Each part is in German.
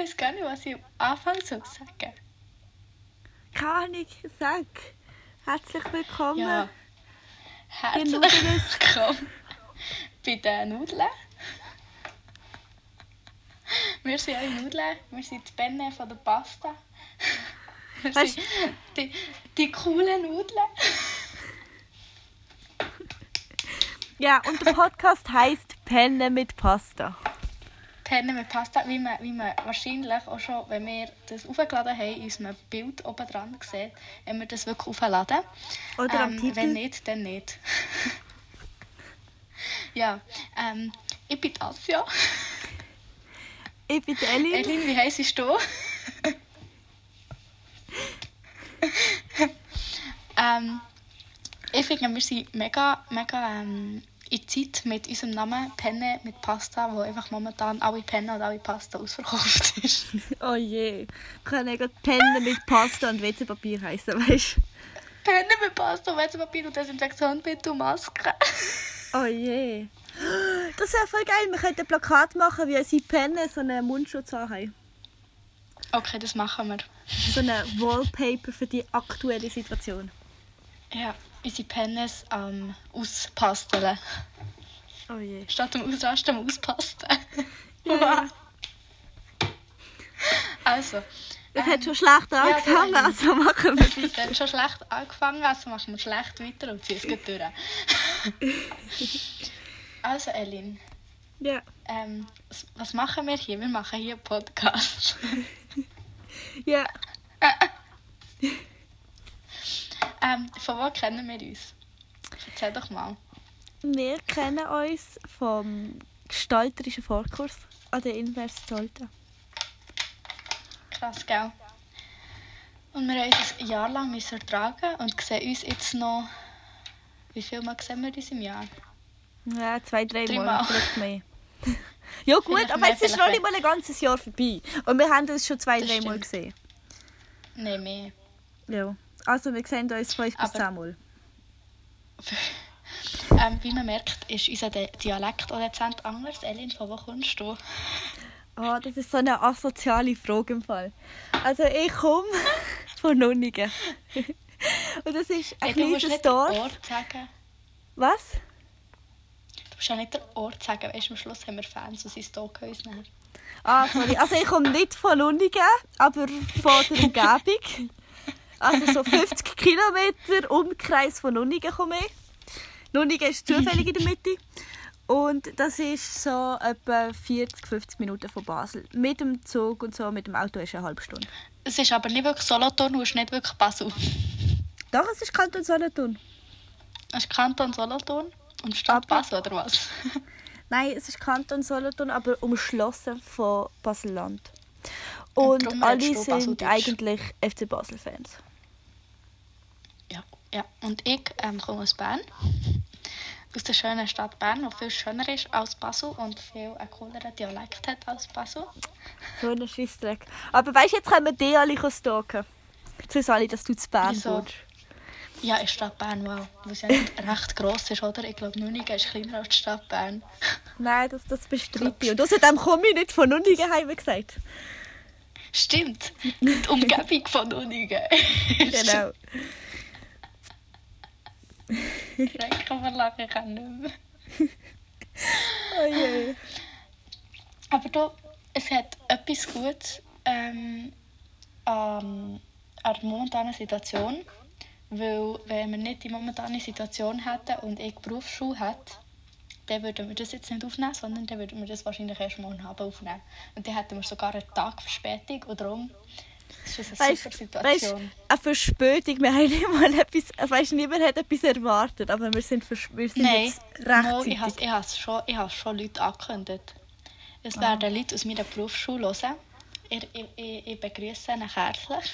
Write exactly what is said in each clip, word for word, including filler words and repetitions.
weiß gar nicht, was ich am Anfang soll sagen. Keine Ahnung, sag. Herzlich willkommen. Ja. Herzlich Nudeln. willkommen bei den Nudeln. Wir sind eure Nudeln, wir sind die Penne von der Pasta. Wir Weißt- sind die, die coolen Nudeln. Ja, und der Podcast heisst Penne mit Pasta. Penne mit Pasta, wie man, wie man wahrscheinlich auch schon, wenn wir das aufgeladen haben, in unserem Bild oben dran sieht, wenn wir das wirklich aufladen. Oder am Ähm, Titel. Wenn nicht, dann nicht. Ja, ähm, ich bin Tassia. Ich bin die Elin. Elin, wie heisst du? ähm, ich finde, wir sind mega, mega ähm, in Zeit mit unserem Namen Penne mit Pasta, wo einfach momentan alle Penne und alle Pasta ausverkauft ist. Oh je. Kann ich gerade Penne mit Pasta und W C-Papier heißen, weißt du? Penne mit Pasta, Weizenpapier und Desinfektionsmittel und Maske. Oh je. Das wäre voll geil. Wir könnten ein Plakat machen, wie unsere Penne so einen Mundschutz haben. Okay, das machen wir. So ein Wallpaper für die aktuelle Situation. Ja, unsere Pennes ähm, auspasteln. Oh je. Statt dem Ausrasten auspasteln. Ja. Also. Das ähm, hat schon schlecht ja, angefangen, Elin. also machen wir. Es hat schon schlecht angefangen, also machen wir schlecht weiter und ziehen es gut durch. Also Elin, Ja. ähm, was- was machen wir hier? Wir machen hier einen Podcast. Ja. ähm, von wo kennen wir uns? Erzähl doch mal. Wir kennen uns vom gestalterischen Vorkurs an der Invers Zolten. Krass, gell? Und wir haben uns ein Jahr lang müssen ertragen und sehen uns jetzt noch... Wie viel Mal sehen wir uns im Jahr? Ja, zwei, drei, Drei Mal, Mal. vielleicht mehr. Ja gut, Vielleicht aber mehr, es ist vielleicht noch nicht mehr. mal ein ganzes Jahr vorbei. Und wir haben uns schon zwei, Das drei Mal stimmt. gesehen. Nein, mehr. Ja. Also wir sehen uns fünf bis Aber- zehn Mal. ähm, wie man merkt, ist unser Di- Dialekt auch dezent anders. Elin, von wo kommst du? Oh, das ist so eine asoziale Frage im Fall. Also ich komme von Nunningen. Und das ist ein Hey, du musst kleines nicht den Dorf. Ort sagen. Was? Du musst ja nicht den Ort sagen. Weißt, am Schluss haben wir Fans und sie stalken uns nicht. Ah, sorry. Also ich komme nicht von Nunningen, aber von der Umgebung. Also so fünfzig Kilometer Umkreis von Nunningen komme ich. Nunningen ist zufällig in der Mitte. Und das ist so etwa vierzig, fünfzig Minuten von Basel. Mit dem Zug und so, mit dem Auto ist eine halbe Stunde. Es ist aber nicht wirklich Solothurn und es ist nicht wirklich Basel. Doch, es ist Kanton Solothurn. Es ist Kanton Solothurn und Stadt Aber- Basel, oder was? Nein, es ist Kanton Solothurn, aber umschlossen von Basel-Land. Und darum alle redest du sind Baseldeutsch. eigentlich F C Basel-Fans. Ja, ja. Und ich ähm, komme aus Bern. Aus der schönen Stadt Bern, die viel schöner ist als Basel und viel einen cooleren Dialekt hat als Basel. So ein Scheissdreck. Aber weißt du, jetzt können wir die alle stalken. Jetzt wissen alle, dass du zu Bern Wieso? wohnst. Ja, in Stadt Bern, wow. Weil es ja nicht recht gross ist, oder? Ich glaube, Nunningen ist kleiner als die Stadt Bern. Nein, das, das bestreite ich. Und außerdem komme ich nicht von Nunningen heim, wie gesagt. Stimmt. Die Umgebung von Nunningen. Genau. Ich kann man lachen, ich kann nicht mehr. Oh je. Aber du, es hat etwas Gutes ähm, an, an der momentanen Situation. Weil, wenn wir nicht die momentane Situation hätten und ich Berufsschule hätte, dann würden wir das jetzt nicht aufnehmen, sondern dann würden wir das wahrscheinlich erst morgen Abend aufnehmen. Und dann hätten wir sogar einen Tag Verspätung und darum ist das eine Weißt super du, Situation. eine Verspätung, wir haben nicht mal etwas, also weißt, niemand hat etwas erwartet, aber wir sind, vers- wir sind Nein, jetzt no, ich rechtzeitig. habe es schon, ich has schon Leute angekündigt. Es Ah. werden Leute aus meiner Berufsschule hören. Ich, ich, ich, ich begrüße ihn herzlich.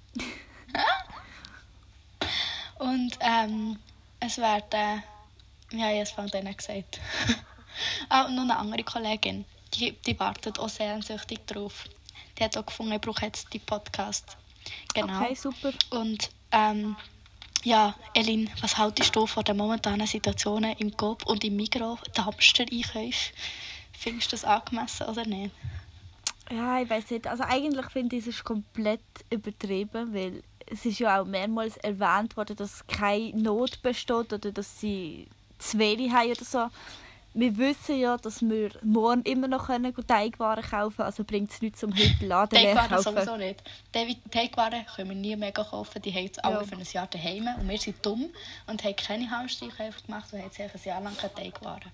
Und ähm, es werden, ja, ich habe es von denen gesagt. Ah, und noch eine andere Kollegin, die, die wartet auch sehnsüchtig drauf. Die hat auch gefunden, ich brauche jetzt die Podcast. Genau. Okay, super. Und ähm, ja, Elin, was haltest du von den momentanen Situationen im Coop und im Migros, den Hamster-Einkäufen? Findest du das angemessen oder nicht? Ja, ich weiß nicht. Also eigentlich finde ich, es ist komplett übertrieben, weil es ist ja auch mehrmals erwähnt worden, dass keine Not besteht oder dass sie zu wenig haben oder so. Wir wissen ja, dass wir morgen immer noch können Teigwaren kaufen können, also bringt es nichts, um heute Laden leer Teigwaren kaufen. sowieso nicht. Die Teigwaren können wir nie mega kaufen, die haben jetzt alle Ja. für ein Jahr daheim und wir sind dumm und haben keine Hamsterkäufe gemacht und haben jetzt einfach ein Jahr lang keine Teigwaren.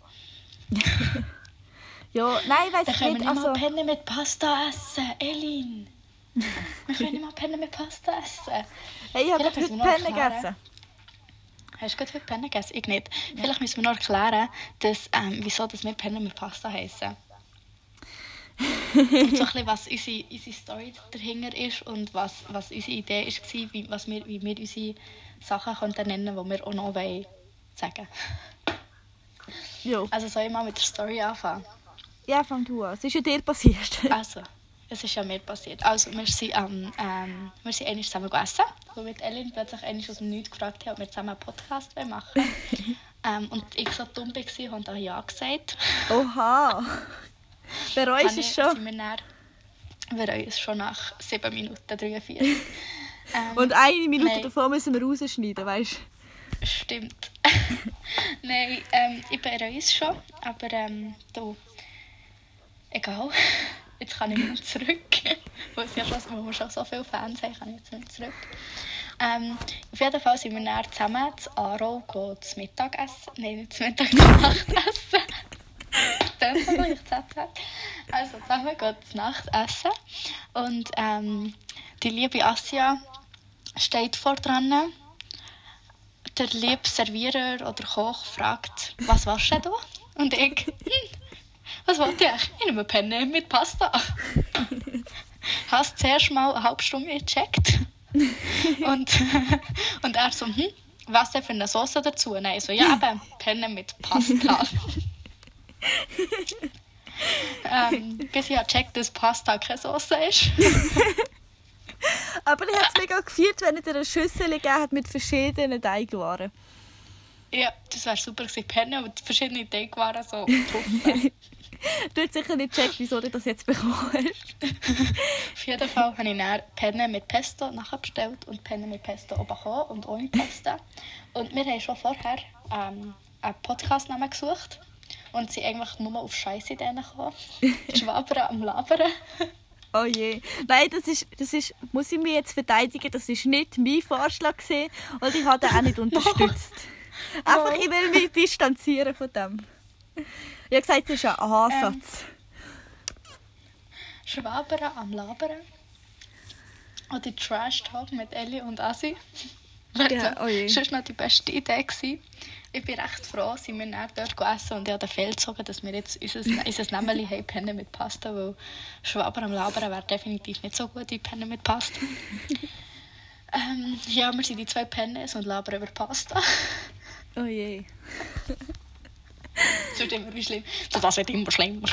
Ja, nein, ich weiss Dann können wir nicht. nicht mal Also, Penne mit Pasta essen, Elin. Wir können nicht mal Penne mit Pasta essen. hey, ich habe Vielleicht heute müssen wir noch Penne erklären. gegessen. Hast du gerade heute Penne gegessen? Ich nicht. Vielleicht müssen wir noch erklären, dass, ähm, wieso dass wir Penne mit Pasta heissen. Und so ein bisschen, was unsere, unsere Story dahinter ist und was, was unsere Idee war, wie, was wir, wie wir unsere Sachen könnten nennen, die wir auch noch wollen sagen. Ja. Also soll ich mal mit der Story anfangen? Ja, fang du an. Es ist ja dir passiert. Also, es ist ja mir passiert. Also, wir sind, ähm, ähm, wir sind einmal zusammen gegessen, wo mit Elin plötzlich einmal aus dem Nichts gefragt hat, ob wir zusammen einen Podcast machen wollen. ähm, und ich so dumm war und auch Ja gesagt. Oha. Bereust Habe es ich- schon? sind wir dann, wir bereuen es schon nach sieben Minuten dreiundvierzig. ähm, Und eine Minute nein. davon müssen wir rausschneiden, weißt du? Stimmt. Nein, ähm, ich bereue es schon, aber ähm, du, egal. Jetzt kann ich wieder zurück. Weil es ja schon, weil wir schon so viele Fans haben, kann ich jetzt nicht zurück. Ähm, auf jeden Fall sind wir dann zusammen zu Aarau gehen, zu Mittag essen. Nein, nicht zu Mittag, zu Nacht essen. Das ist gleich Z Z. Also zusammen gehen zu Nacht essen. Und ähm, die liebe Asia steht vor dran. Der liebe Servierer oder Koch fragt, was warst du denn da? Und ich, hm, was wollte ich? Ich nehme Penne mit Pasta. Hast du zuerst mal eine halbe Stunde gecheckt? Und, und er so, hm, was denn für eine Sauce dazu? Nein, so, ja, eben, Penne mit Pasta. ähm, bis ich gecheckt, dass Pasta keine Sauce ist. Aber ich hätte es mega gefeiert, wenn er dir eine Schüssel gegeben hat mit verschiedenen Teigwaren. Ja, das wäre super gewesen. Penne und verschiedene Teigwaren so drauf. Du hast sicher nicht gecheckt, wieso du das jetzt bekommen hast. Auf jeden Fall habe ich dann Penne mit Pesto nachher bestellt und Penne mit Pesto auch bekommen und ohne Pesto. Und wir haben schon vorher ähm, einen Podcast-Namen gesucht und sind eigentlich nur auf Scheisse-Ideen gekommen. Schwabern am Labern. Oh je. Nein, das ist, das ist, muss ich mich jetzt verteidigen, das war nicht mein Vorschlag gewesen, und ich habe den auch nicht unterstützt. Einfach, ich will mich distanzieren von dem. Ich habe gesagt, das ist ein Ansatz. Schwabern am Labern. Oder Trash Talk mit Elli und Asi. Ja, oh je. Das war noch die beste Idee gewesen. Ich bin recht froh, sind wir dann dort gegessen und ich habe den Fehler gezogen, dass wir jetzt unser, unser Nämeli haben, Penne mit Pasta, weil Schwaber am Labern wäre definitiv nicht so gut, die Penne mit Pasta. ähm, ja, wir sind die zwei Pennes und labern über Pasta. Oh je. Das wird immer wie schlimm. Das wird immer schlimmer.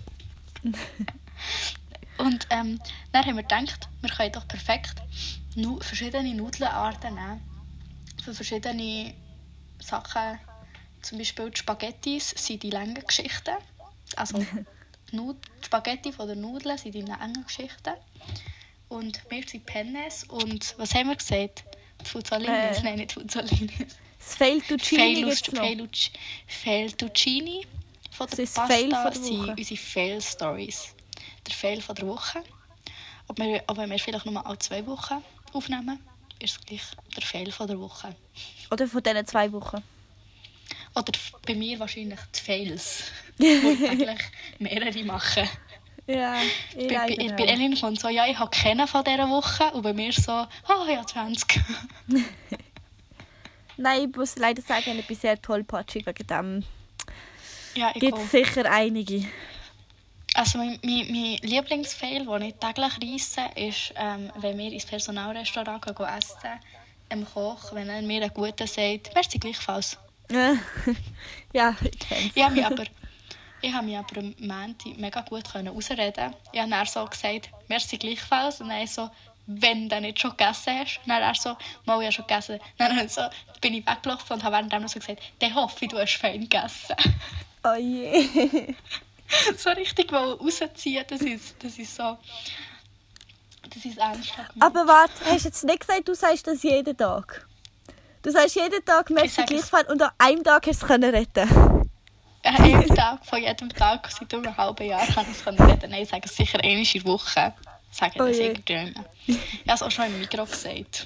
Und ähm, dann haben wir gedacht, wir können doch perfekt nu- verschiedene Nudelarten nehmen. Für verschiedene Sachen. Zum Beispiel die Spaghettis sind die langen Geschichten. Also die Nud- die Spaghetti von der Nudeln sind die langen Geschichten. Und wir sind Pennes. Und was haben wir gesagt? Die Fuzzolinis? Äh. Nein, nicht Fuzzolinis. Das Fettuccine Failus- gibt's noch. Failus- Failtuccini von der Das ist das Fail Pasta von der sind Woche. unsere Fail-Stories. Der Fail von der Woche. Ob wir, ob wir vielleicht nur alle zwei Wochen aufnehmen, ist es gleich der Fail von der Woche. Oder von diesen zwei Wochen. Oder f- bei mir wahrscheinlich die Fails, die ich eigentlich mehrere mache. Ja, ich Bei, bei, leider bei auch. Elin kommt so, ja, ich habe keinen von dieser Woche. Und bei mir so, ah, oh, ja, zwanzig. Nein, ich muss leider sagen, ich bin sehr tollpatschig wegen dem. Ja, ich Gibt auch. es sicher einige. Also mein, mein, mein Lieblingsfail, den ich täglich reisse, ist, ähm, wenn wir ins Personalrestaurant gehen, gehen essen, dem Koch, wenn er mir einen Guten sagt, «Merci gleichfalls.» Ja, ich kenn's. Ich habe mich aber, ich habe mich aber am Montag mega gut können ausreden. Ich habe dann so gesagt, «Merci gleichfalls.» Und dann so, «Wenn du nicht schon gegessen hast.» Und dann er so, «Mal, ich habe schon gegessen.» Dann so, bin ich weggelaufen und habe während so gesagt, «Dann hoffe ich, du hast fein gegessen.» Oh je. so richtig rausziehen, das ist, das ist so... Das ist ernsthaft. Aber warte, hast du jetzt nicht gesagt, du sagst das jeden Tag? Du sagst jeden Tag, merci gleichfalls, und an einem Tag hast du es können retten. An jedem Tag, von jedem Tag, seit einem halben Jahr kann ich es können retten. Nein, ich sage es sicher einmal in der Woche. Sagen Oh das je. irgendjemand. Ich habe es auch schon im Mikro gesagt.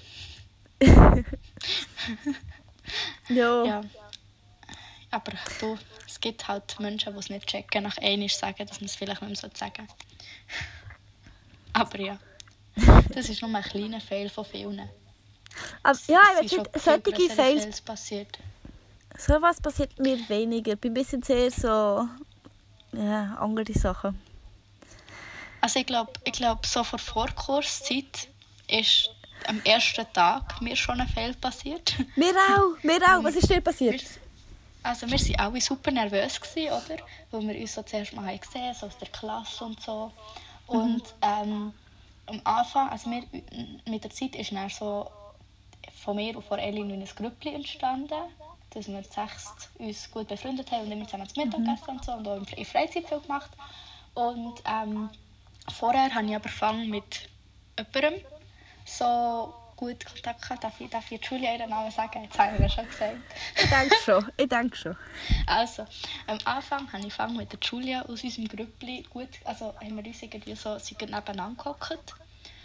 Ja. Ja. Aber du, es gibt halt Menschen, die es nicht checken, nach einmal sagen, dass man es vielleicht nicht mehr sagen sollte. Aber ja, das ist nur ein kleiner Fehl von vielen. Aber, ja, Es ich sind weiß schon nicht, viel solche grössere Fails, Fails passiert. so was passiert mir weniger. Bei ein bisschen sehr so, ja, andere Sachen. Also ich glaube, ich glaub, so vor Vorkurszeit ist am ersten Tag mir schon ein Fehl passiert. Mir auch, mir auch. Was ist dir Wir, passiert? also wir waren alle super nervös, gewesen, oder? Weil wir uns so zuerst mal gesehen haben, so aus der Klasse und so. Und ähm, am Anfang, also wir, mit der Zeit ist dann so von mir und von Elin ein Grüppli entstanden, dass wir sechs uns gut befreundet haben und immer zusammen zum Mittag gegessen und so und auch in Freizeit viel gemacht. Und ähm, vorher habe ich aber angefangen mit jemandem so gut Kontakt gehabt. Darf ich, darf ich Julia ihren Namen sagen? Jetzt habe ich mir schon gesagt. Ich denke schon, ich denke schon. Also, am Anfang habe ich angefangen mit der Julia aus unserem Grüppli gut, also haben wir uns irgendwie so sind nebeneinander gehockt.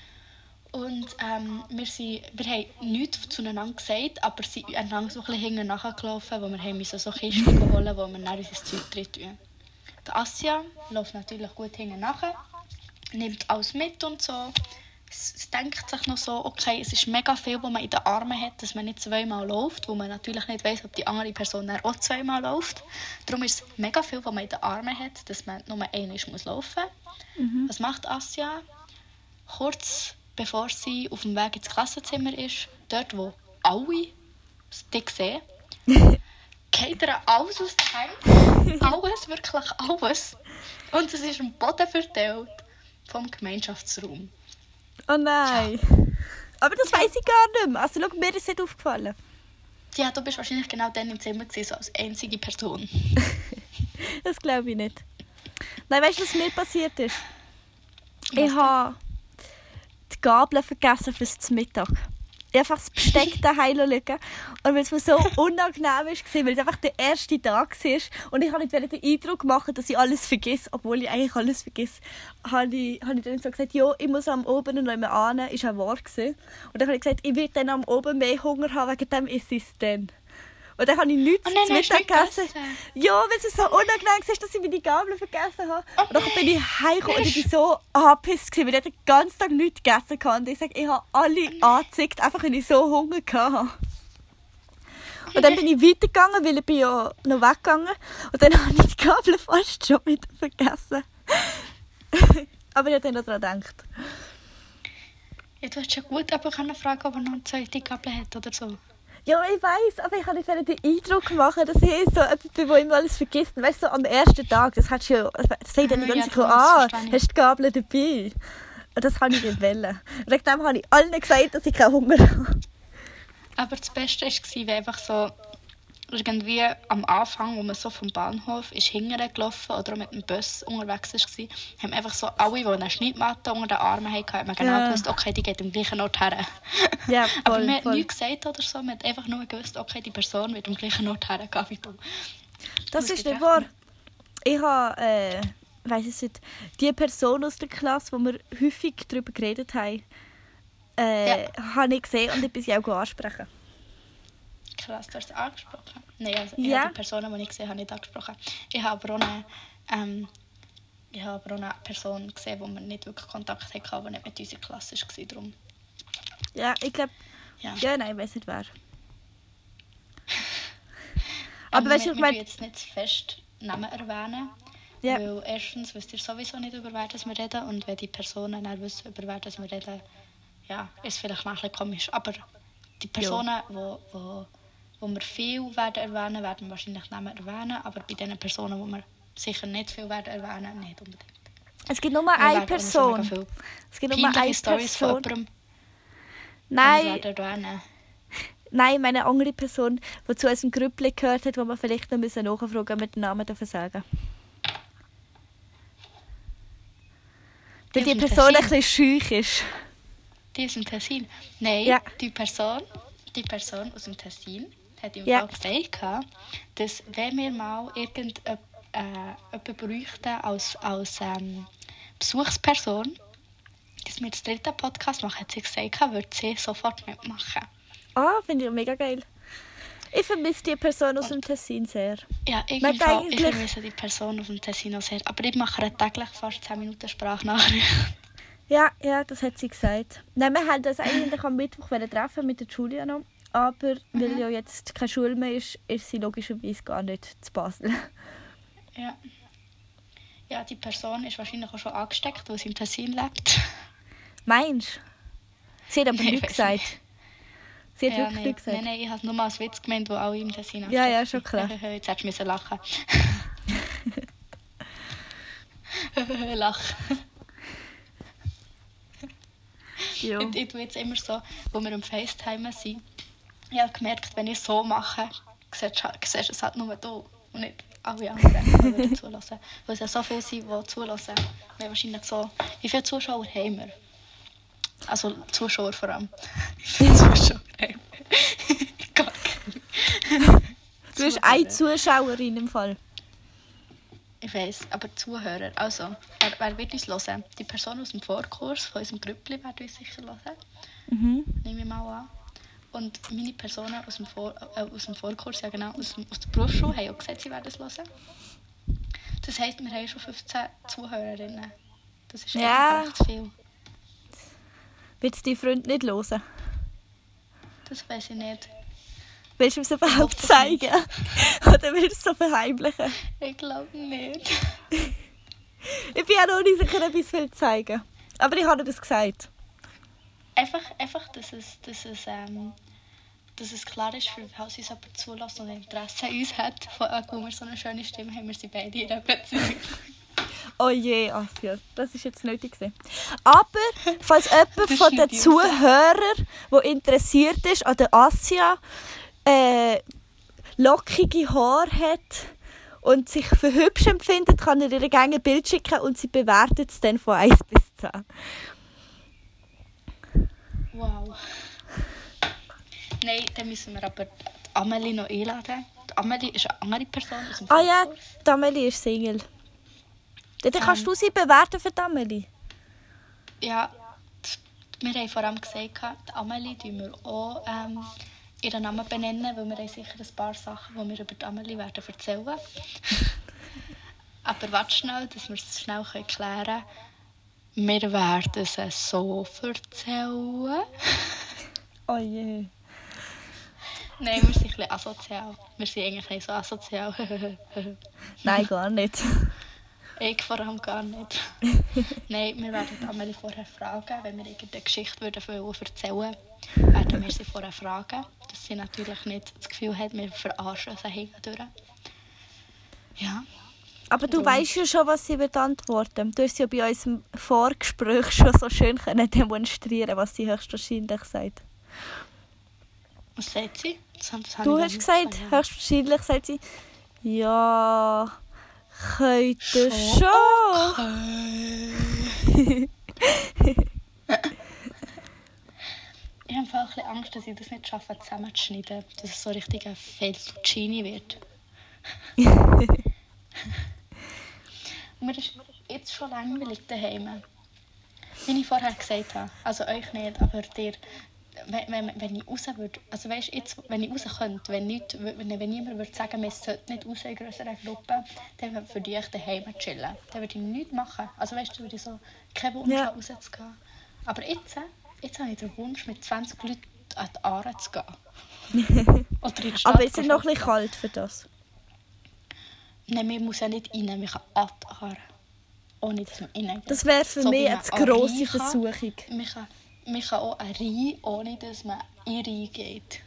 Und ähm, wir, sind, wir haben nichts zueinander gesagt, aber sie sind einander so ein bisschen hinten nachgelaufen, wo wir haben müssen so Kisten holen, wo wir dann unser Zeug drin tun. Die Asja läuft natürlich gut hinten nachher, nimmt alles mit und so. Es, es denkt sich noch so, okay, es ist mega viel, was man in den Armen hat, dass man nicht zweimal läuft, wo man natürlich nicht weiss, ob die andere Person dann auch zweimal läuft. Darum ist es mega viel, was man in den Armen hat, dass man nur einmal muss laufen muss. Mhm. Was macht Asja? Kurz bevor sie auf dem Weg ins Klassenzimmer ist, dort, wo alle die sehen, geht ihr alles aus den Händen. Alles, wirklich alles. Und es ist am Boden verteilt vom Gemeinschaftsraum. Oh nein. Aber das weiss ich gar nicht mehr. Also schau, mir ist es nicht aufgefallen. Ja, du bist wahrscheinlich genau dann im Zimmer gewesen, so als einzige Person. Das glaube ich nicht. Nein, weißt du, was mir passiert ist? Was Ich habe die Gabel vergessen fürs Mittag. Ich habe einfach das Besteck daheim liegen. Und weil es mir so unangenehm war, weil es einfach der erste Tag war und ich wollte nicht den Eindruck machen, dass ich alles vergesse, obwohl ich eigentlich alles vergesse, habe ich, habe ich dann so gesagt, ja, ich muss am Oben noch einmal an. Das war auch wahr. Und dann habe ich gesagt, ich werde dann am Oben mehr Hunger haben, wegen dem esse ich es dann. Und dann habe ich nichts Oh nein, zum hast du Mittag nicht gegessen. gegessen? Ja, weil es so unangenehm war, dass ich meine Gabel vergessen habe. Oh und dann bin ich heimgekommen und ich war so angepisst, weil ich den ganzen Tag nichts gegessen habe. Und ich sage, ich habe alle angezeigt, einfach weil ich so Hunger hatte. Und dann bin ich weitergegangen, weil ich bin ja noch weggegangen. Und dann habe ich die Gabel fast schon wieder vergessen. Aber ich habe dann noch daran gedacht. Ja, du hast schon gut aber können fragen, ob er noch eine zweite Gabel hat oder so. Ja, ich weiss, aber ich kann nicht den Eindruck machen, dass ich so jemand bin, der immer alles vergisst. Weißt du, so am ersten Tag, das hat schon, das sagt dann die Ah, ganze ja, Zeit, das ah, verstehe ich. hast du die Gabel dabei? Und das kann ich nicht wollen. Und wegen dem habe ich allen gesagt, dass ich keinen Hunger habe. Aber das Beste war, wenn einfach so irgendwie am Anfang, wo man so vom Bahnhof ist hinterher gelaufen oder auch mit dem Bus unterwegs war, haben einfach so alle, die eine Schneidmatte unter den Armen hatten, haben genau Ja. gewusst, okay, die geht am gleichen Ort her. Ja, Aber voll, man hat voll. nichts gesagt oder so, man hat einfach nur gewusst, okay, die Person wird am gleichen Ort hergehen wie du. Das muss ist ich nicht echt wahr. nicht. Ich habe, äh, weiss es nicht, die Person aus der Klasse, wo wir häufig darüber geredet haben, äh, Ja. habe ich gesehen und ich bin sie auch ansprechen. Krass, du hast es angesprochen. Nein, also ich Ja. habe die Personen, die ich gesehen habe, nicht angesprochen. Ich habe aber auch eine, ähm, ich habe aber auch eine Person gesehen, wo wir nicht wirklich Kontakt hatten, die nicht mit unserer Klasse war. Darum, Ja, ich glaube, ja. ja, nein, ich weiss nicht wer. Aber Aber weißt du, wir, ich wir mein- tun jetzt nicht zu fest Namen erwähnen. Ja. Weil erstens wisst ihr sowieso nicht, über wer das wir reden. Und wenn die Personen dann wissen, über wer das wir reden, ja, ist vielleicht mal ein bisschen komisch. Aber die Personen, wo, wo, wo wir viel werden erwähnen, werden wir wahrscheinlich Namen erwähnen. Aber bei den Personen, wo wir sicher nicht viel werden erwähnen, nicht unbedingt. Es gibt nur Wir eine werden uns mega Person. viele Es gibt nur eine peinliche Storys von Person. jemandem Nein, werden erwähnen. nein, meine andere Person, die zu unserem Grüppli gehört hat, wo wir vielleicht noch müssen nachfragen müssen, mit dem Namen dürfen sagen. Weil die aus dem Person ein Tessin. bisschen scheu ist. Die aus dem Tessin? Nein, Ja. die, Person, die Person aus dem Tessin hat im Ja. Fall gesagt, dass wenn wir mal irgendjemanden äh, bräuchten als, als ähm, Besuchsperson, dass wir das dritte Podcast machen, hat sie gesagt, würde sie sofort mitmachen. Ah, finde ich mega geil. Ich vermisse die Person aus dem Tessin sehr. Ja, Man irgendwie, hat ich eigentlich- vermisse die Person aus dem Tessin auch sehr. Aber ich mache ihr täglich fast zehn Minuten Sprachnachricht. Ja, ja, das hat sie gesagt. Nein, wir wollten uns eigentlich am Mittwoch treffen mit der Julia noch. Aber weil ja jetzt keine Schule mehr ist, ist sie logischerweise gar nicht zu Basel. Ja. Ja, die Person ist wahrscheinlich auch schon angesteckt, weil sie im Tessin lebt. Meinst du? Sie hat aber Nein, nichts weiss gesagt. nicht. Sie hat Ja, wirklich nein. nichts gesagt. Nein, nein, ich habe nur mal als Witz gemeint, wo alle im Tessin Ja, ja, angesteckt schon klar. sind. Jetzt hättest du lachen müssen. Lach. Ja. Ich, ich tue jetzt immer so, wo wir am FaceTime sind. Ich habe gemerkt, wenn ich so mache, siehst du siehst es halt nur du und nicht alle anderen, die würden zulassen. Weil es ja so viele sind, die zulassen. Wir haben wahrscheinlich so... Wie viele Zuschauer haben wir? Also Zuschauer vor allem. Wie viele Zuschauer haben wir? Gar keine. Du bist eine Zuschauerin im Fall. Ich weiss, aber Zuhörer. Also, wer, wer wird uns hören? Die Person aus dem Vorkurs, von unserem Grüppli, wird uns sicher hören. Mhm. Nehme ich mal an. Und meine Personen aus dem, Vor äh, aus dem Vorkurs, ja genau, aus, dem, aus der Berufsschule, haben auch gesagt, sie werden es hören. Das heisst, wir haben schon fünfzehn Zuhörerinnen. Das ist Ja. eigentlich recht viel. Willst du deinen Freund nicht hören? Das weiss ich nicht. Willst du es überhaupt hoffe es nicht. zeigen? Oder willst du es so verheimlichen? Ich glaube nicht. Ich bin auch noch nicht sicher, ob ich es will zeigen. Aber ich habe das gesagt. Einfach, einfach dass, es, dass, es, ähm, dass es klar ist, für was uns jemand zulässt und Interesse an uns hat. Von, äh, weil wir so eine schöne Stimme haben, wir sind beide in einer Beziehung. Oh je, Asja, das war jetzt nötig gewesen. Aber, falls jemand Das von den schneide ich raus. Zuhörern, der interessiert ist an der Asja, äh, lockige Haare hat und sich für hübsch empfindet, kann er ihr gerne ein Bild schicken und sie bewertet es dann von eins bis zehn. Wow. Nein, dann müssen wir aber die Amelie noch einladen. Die Amelie ist eine andere Person aus dem Ah ja, Vorkurs. die Amelie ist Single. Dann kannst Ähm. du sie bewerten für die Amelie. Ja, die- wir haben vor allem gesagt, die Amelie tun wir auch ähm, ihren Namen benennen, weil wir haben sicher ein paar Sachen, die wir über die Amelie werden erzählen. Aber warte schnell, dass wir es schnell klären können. Wir werden es so erzählen. Oh je. Nein, wir sind ein bisschen asozial. Wir sind eigentlich nicht so asozial. Nein, gar nicht. Ich vor allem gar nicht. Nein, wir werden die Amelie vorher fragen, wenn wir irgendeine Geschichte würden erzählen würden, werden wir sie vorher fragen, dass sie natürlich nicht das Gefühl hat, wir verarschen sie hindurch. Ja. Aber du Und- weißt ja schon, was sie wird antworten. Du hast ja bei unserem Vorgespräch schon so schön können demonstrieren, was sie höchstwahrscheinlich sagt. Was sagt sie? Das, das habe Du ich hast noch gesagt, nicht gesagt, höchstwahrscheinlich sagt sie, ja, könnte Schon schon. Ich habe einfach ein bisschen Angst, dass ich das nicht schaffe, zusammenzuschneiden. Dass es so richtig ein Fettuccine wird. Und mir ist jetzt schon langweilig daheim. Wie ich vorher gesagt habe. Also euch nicht, aber dir. Wenn, wenn, wenn ich raus würde, also weißt, jetzt, wenn ich raus könnte, wenn, nicht, wenn, wenn niemand würde sagen, wir sollten nicht raus in grösseren Gruppen, dann würde ich daheim chillen. Dann würde ich nichts machen. Also weißt du, würde ich so keinen Wunsch Ja. haben, rauszugehen. Aber jetzt, jetzt habe ich den Wunsch, mit zwanzig Leuten an die Aare zu gehen. Oder in die Stadt Aber es ist zu noch ein bisschen shoppen. kalt für das. Nein, man muss ja nicht rein, man kann an die Aare. Ohne dass man rein Das wäre für So wie mich man eine zu an grosse Rhein kann. Versuchung. Man kann, man kann auch einen Rhein, ohne dass man in den Rhein geht.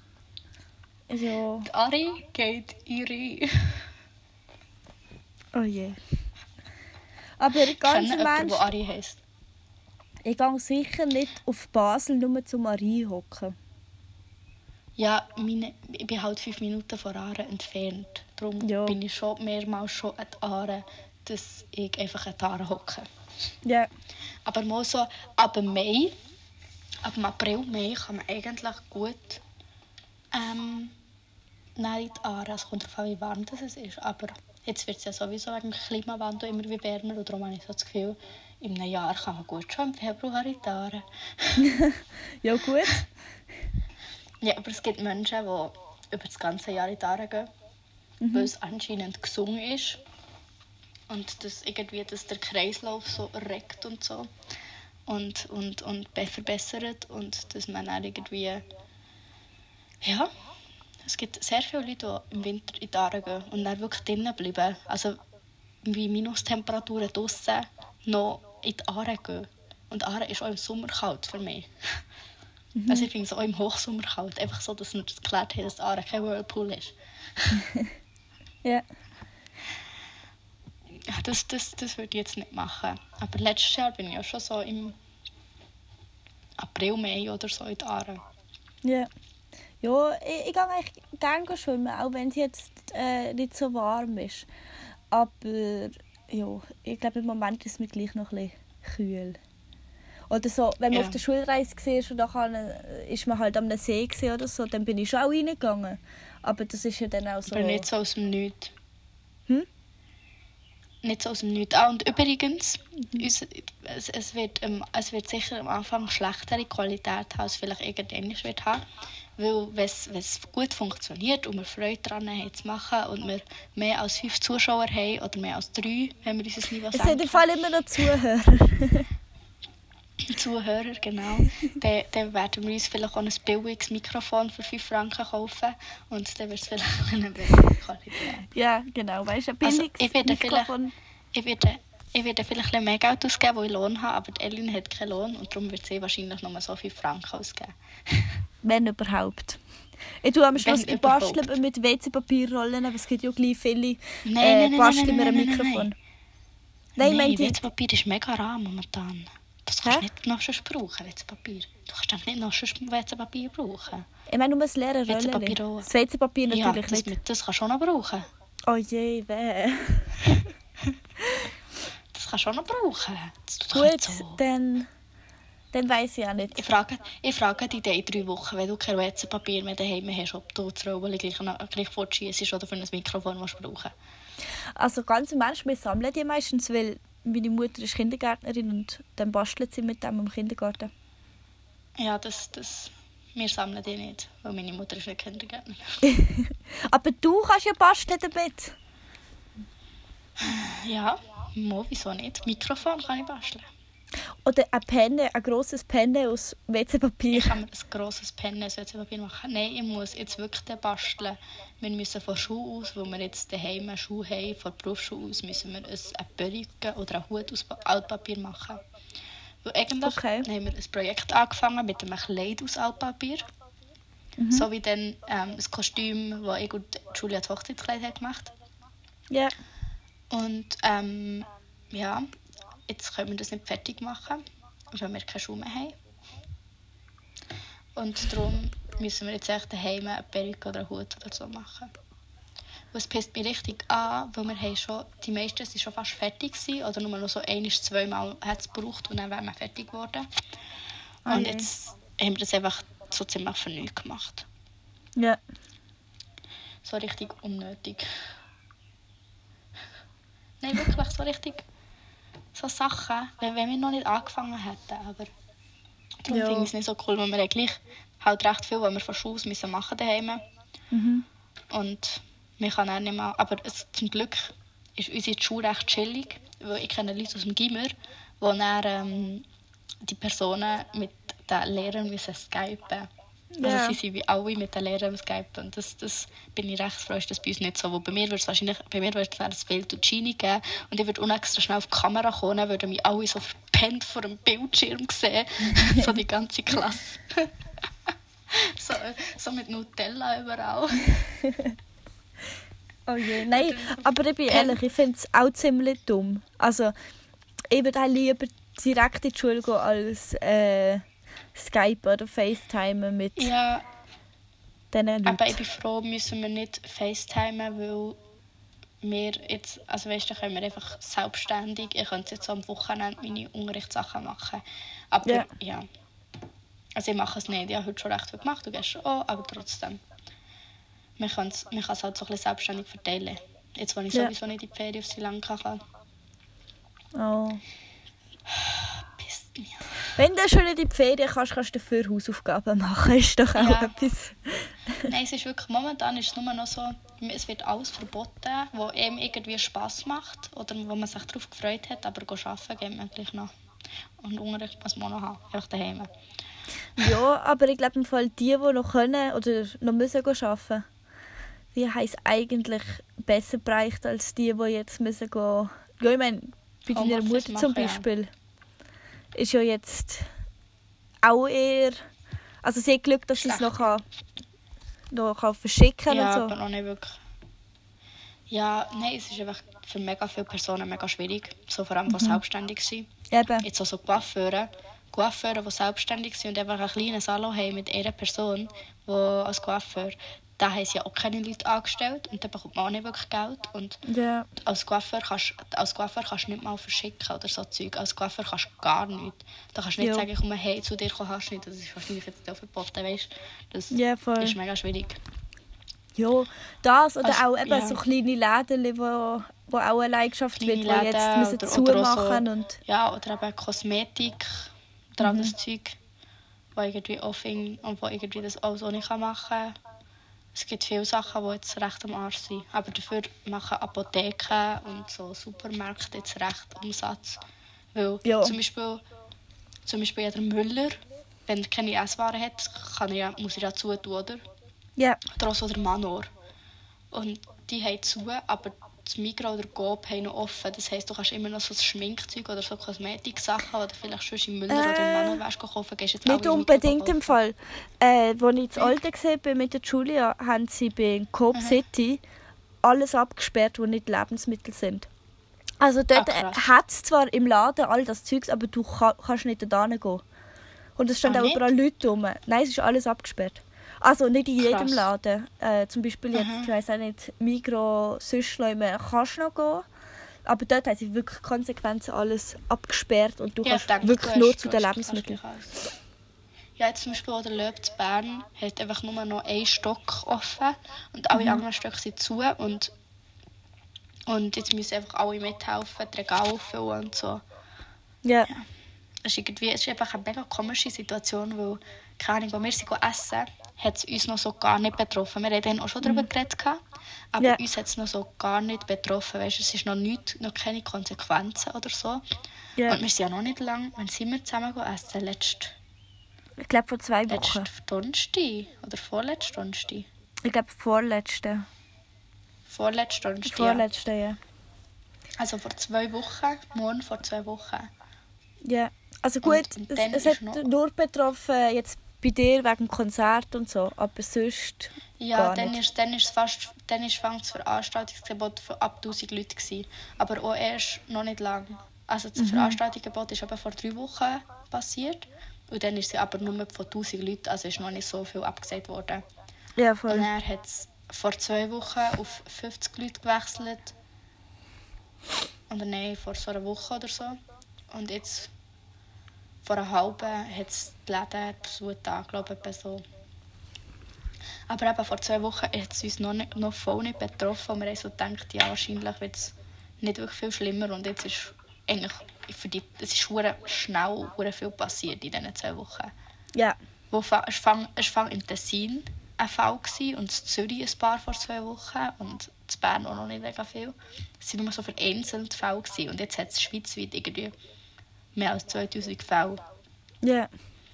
Ja, Die Ari geht in den Rhein. oh je. Aber ganz Kennen im jemanden, Ernst, der Ari heisst? ich gehe sicher nicht auf Basel nur zum Marie hocken. Ja, meine, ich bin halt fünf Minuten von Aare entfernt. Darum Ja. bin ich schon mehrmals schon an die Aare dass ich einfach an die Haare hocke. Ja. Aber mal so ab dem Mai, ab dem April, Mai kann man eigentlich gut ähm, nein, die Aare. Es kommt darauf an, wie warm das ist. Aber jetzt wird es ja sowieso wegen dem Klimawandel immer wie wärmer. Und darum habe ich so das Gefühl, in einem Jahr kann man gut schon im Februar in die Aare. Ja, gut. Ja, aber es gibt Menschen, die über das ganze Jahr in die Aare gehen, Mhm. weil es anscheinend gesund ist. Und dass, irgendwie, dass der Kreislauf so regt und so. Und, und, und be- verbessert. Und dass man dann irgendwie... Ja, es gibt sehr viele Leute, die im Winter in die Aare gehen und dann wirklich drinnen bleiben. Also wie Minustemperaturen draussen noch in die Aare gehen. Und die Aare ist auch im Sommer kalt für mich. Mhm. Also ich finde es auch im Hochsommer kalt. Einfach so, dass wir das geklärt haben, dass die Aare kein Whirlpool ist. Ja. Ja, das, das, das würde ich jetzt nicht machen. Aber letztes Jahr bin ich ja schon so im April, Mai oder so in die Aare. Ja. Ja, ich, ich gehe eigentlich gerne schwimmen, auch wenn es jetzt äh, nicht so warm ist. Aber ja, ich glaube, im Moment ist es mir gleich noch ein bisschen kühl. Oder so, wenn man Ja. auf der Schulreise war und dann ist man halt am See gewesen oder so, dann bin ich schon auch reingegangen. Aber das ist ja dann auch so... Aber nicht so aus dem Nichts. Hm? Nicht so aus dem Nichts. Ah, und übrigens, mhm. uns, es, es, wird, ähm, es wird sicher am Anfang schlechtere Qualität haben, als vielleicht irgendwann wird haben. Weil wenn es gut funktioniert und wir Freude daran haben zu machen und wir mehr als fünf Zuschauer haben oder mehr als drei, wenn wir unser Niveau senken. Es sind im Fall immer noch Zuhörer. Zuhörer, genau. dann, dann werden wir uns vielleicht auch ein billiges Mikrofon für fünf Franken kaufen und dann wird es vielleicht eine bessere Qualität. Ja, genau. Weißt du, ein Also, billiges ich werde Mikrofon. Ich werde, ich werde vielleicht ein bisschen mehr Geld ausgeben, weil ich Lohn habe, aber die Elin hat keinen Lohn und darum wird sie wahrscheinlich nur so fünf Franken ausgeben. Wenn überhaupt. Ich tue am Schluss Wenn ich bastle mit W C-Papierrollen, aber es gibt ja gleich viele Nein, äh, nein, nein, basteln nein, wir ein nein, nein, Mikrofon. nein. Nein, Nein, ich meine, W C-Papier ist mega rar momentan. Das kannst du Hä? nicht noch sonst brauchen, W C-Papier. Du kannst doch nicht noch sonst W C-Papier brauchen. ich meine nur das leere W C-Papier Röllchen. auch. Das W C-Papier Ja, natürlich das, nicht. das kannst du auch noch brauchen. Oh je, weh. Das kannst du auch noch brauchen. Das tut doch Gut, nicht so. dann, dann weiss ich auch nicht. Ich frage, ich frage dich in drei Wochen, wenn du kein W C-Papier mehr daheim hast, ob du das Rollen gleich, gleich fortschießt oder für ein Mikrofon was brauchen. Also ganz im Ernst, wir sammeln die meistens, weil meine Mutter ist Kindergärtnerin und dann bastelt sie mit dem im Kindergarten. Ja, das, das, wir sammeln die nicht, weil meine Mutter ist nicht Kindergärtnerin. Aber du kannst ja basteln damit. Ja, mo, wieso nicht? Mikrofon kann ich basteln. Oder eine Penne, ein grosses Penne aus W C-Papier. Ich kann mir ein grosses Pennen aus W C-Papier machen. Nein, ich muss jetzt wirklich basteln. Wir müssen von Schuhe aus, wo wir jetzt daheim Schuhe haben, von der Berufsschule aus, müssen wir eine Perücke oder einen Hut aus Altpapier machen. Weil eigentlich Okay. haben wir ein Projekt angefangen mit einem Kleid aus Altpapier. Mhm. So wie dann ähm, das Kostüm, das ich und Julia das Hochzeitskleid hat gemacht. Ja. Und ähm, ja, jetzt können wir das nicht fertig machen, weil wir keine Schuhe mehr haben. Und darum müssen wir jetzt echt daheim eine Perücke oder einen Hut oder so machen. Und es passt mich richtig an, weil wir haben schon, die meisten waren schon fast fertig gewesen, oder nur noch so ein- zweimal hat es gebraucht und dann wären wir fertig geworden. Und Okay. jetzt haben wir das einfach so ziemlich für nichts gemacht. Ja. So richtig unnötig. Nein, wirklich, so richtig so Sachen, wenn, wenn wir noch nicht angefangen hätten, aber darum Ja. finde ich es nicht so cool, weil wir haben gleich halt recht viel, was wir von Schule aus müssen machen daheim. Mhm. Und wir können auch nicht mal, aber es, zum Glück ist unsere Schule recht chillig, weil ich kenne Leute aus dem Gimmer, wo dann ähm, die Personen mit den Lehrern müssen skypen. Ja. Also sie sind wie alle mit den Lehrern am Skypen. Und das, das bin ich recht froh, ist das bei uns nicht so. Wo bei mir würde es wahrscheinlich, bei mir würde es ein Bild und Genie geben und ich würde unextra schnell auf die Kamera kommen, dann würden mich alle so verpennt vor dem Bildschirm sehen. So die ganze Klasse. so, so mit Nutella überall. Oh je. Nein, aber ich bin ehrlich, ich finde es auch ziemlich dumm. Also, ich würde auch lieber direkt in die Schule gehen als äh, Skype oder FaceTime mit Ja, diesen Leuten. aber ich bin froh, müssen wir nicht FaceTimen, weil wir jetzt, also weißt du, können wir einfach selbstständig, ich könnte jetzt so am Wochenende meine Unterrichtssachen machen. Aber Ja. ja, also ich mache es nicht. Ich habe heute schon recht viel gemacht, du gehst auch, aber trotzdem. Man kann es man kann es halt so ein bisschen selbstständig verteilen. Jetzt, wo ich Ja. sowieso nicht in die Ferien auf Sri Lanka kann. Oh. Pisst mich. Wenn du schon nicht in die Ferien kannst, kannst du dafür Hausaufgaben machen. Ist doch auch Ja. etwas. Nein, es ist wirklich, momentan ist es nur noch so, es wird alles verboten, was einem irgendwie Spass macht oder wo man sich darauf gefreut hat, aber arbeiten geht man gleich noch. Und Unterricht muss man auch noch haben, einfach daheim. Ja, aber ich glaube im Fall die, die noch können oder noch müssen gehen arbeiten, die haben es eigentlich besser bereicht als die, die jetzt müssen gehen. Ja, ich meine, bei deiner Homeoffice Mutter zum machen, ja. Beispiel ist ja jetzt auch eher, also sie hat Glück, dass sie es Schlecht. noch, kann, noch kann verschicken Ja, und aber so. noch nicht wirklich. Ja, nein, es ist einfach für mega viele Personen mega schwierig, so vor allem, die selbstständig sind. Eben. Jetzt auch so Coiffeure, Coiffeure, die selbstständig sind und einfach einen kleinen Salon haben mit einer Person, die als Coiffeur, da haben sie ja auch keine Leute angestellt und dann bekommt man auch nicht wirklich Geld. Und Ja. als Coiffeur kannst, als Coiffeur kannst du nicht mal verschicken oder so Zeug. Als Coiffeur kannst du gar nichts. Da kannst du nicht Ja. sagen, komm, hey, zu dir komm, hast du nicht. Das ist wahrscheinlich jetzt auch verboten, weißt du. Das Ja, voll. ist mega schwierig. Ja, das oder Also, auch eben ja. so kleine Läden, die wo, wo auch allein geschafft wird, die Kleine jetzt Läden müssen oder- oder auch zumachen so- und Ja, oder eben Kosmetik oder Mhm. anderes Zeug, wo irgendwie auch fing und wo irgendwie das auch so nicht machen kann. Es gibt viele Sachen, die jetzt recht am Arsch sind. Aber dafür machen Apotheken und so Supermärkte jetzt recht Umsatz. Weil Ja. zum Beispiel, zum Beispiel jeder Müller, wenn er keine Esswaren hat, kann er ja, muss er ja zutun, oder? ja, Oder auch so der Manor. Und die haben zu, aber das Migros oder Coop haben noch offen. Das heisst, du kannst immer noch so das Schminkzeug oder so Kosmetiksachen, oder vielleicht schon im Müller oder im Äh, Manor weißt, kaufen, gehst jetzt nicht auch im Migros unbedingt im kaufen. Fall. Äh, als ich in Alten gesehen bin mit der Julia, haben sie bei Coop Mhm. City alles abgesperrt, was nicht Lebensmittel sind. Also dort Ah, krass. hat es zwar im Laden all das Zeugs, aber du ka- kannst nicht da gehen. Und es standen Ah, auch nicht? überall Leute rum. Nein, es ist alles abgesperrt. Also nicht in jedem Krass. Laden. Äh, zum Beispiel jetzt, Mhm. ich weiss auch nicht, Migros, sonst noch immer kannst du noch gehen. Aber dort haben sie wirklich konsequent alles abgesperrt und du Ja, ich kannst denke, wirklich du nur hast- zu du den hast- Lebensmitteln. kannst gleich alles. Ja, jetzt zum Beispiel auch der Löb zu Bern hat einfach nur noch einen Stock offen und alle Mhm. anderen Stöcke sind zu. Und, und jetzt müssen einfach alle mithelfen, die Regale auffüllen und so. Ja. Es ist, irgendwie, es ist einfach eine mega komische Situation, weil, keine Ahnung, als wir sind essen, hat es uns noch so gar nicht betroffen. Wir haben dann auch schon darüber geredet, gehabt, aber Ja. uns hat es noch so gar nicht betroffen. Weißt, es ist noch, nichts, noch keine Konsequenzen oder so. Ja. Und wir sind ja noch nicht lang, wann sind wir zusammen essen? Letzt, Ich glaube vor zwei Wochen. letzt Donnerstag oder vorletzte Donnerstag? Ich glaube vorletzte. Vorletzte Donnerstag, ja. Vorletzte, ja. Also vor zwei Wochen, morgen vor zwei Wochen. Ja. Also gut, Und es, dann es ist hat noch- nur betroffen jetzt bei dir wegen dem Konzert und so, aber sonst Ja, gar dann nicht. ist, dann ist fast, dann ist fast das Veranstaltungsgebot für ab tausend Leute gewesen. Aber auch erst noch nicht lang. Also Mhm. das Veranstaltungsgebot ist eben vor drei Wochen passiert. Und dann ist sie aber nur von tausend Leuten, also ist noch nicht so viel abgesagt worden. Ja, Und voll. dann hat es vor zwei Wochen auf fünfzig Leute gewechselt. Oder nein, vor so einer Woche oder so. Und jetzt, vor einer halben, hat es die Läden besucht, glaube ich, etwa so. Aber eben vor zwei Wochen hat es uns noch, nicht, noch voll nicht betroffen. Und wir haben so gedacht, ja, wahrscheinlich wird es nicht wirklich viel schlimmer. Und jetzt ist eigentlich, für die, es ist hure schnell hure viel passiert in diesen zwei Wochen. Ja. Wo fa- es fang, es fang im Tessin ein Fall gsi und in Zürich ein paar vor zwei Wochen und in Bern auch noch nicht mega viel. Es waren nur so vereinzelte Fälle gsi und jetzt hat es schweizweit irgendwie mehr als zweitausend Fälle. Ja.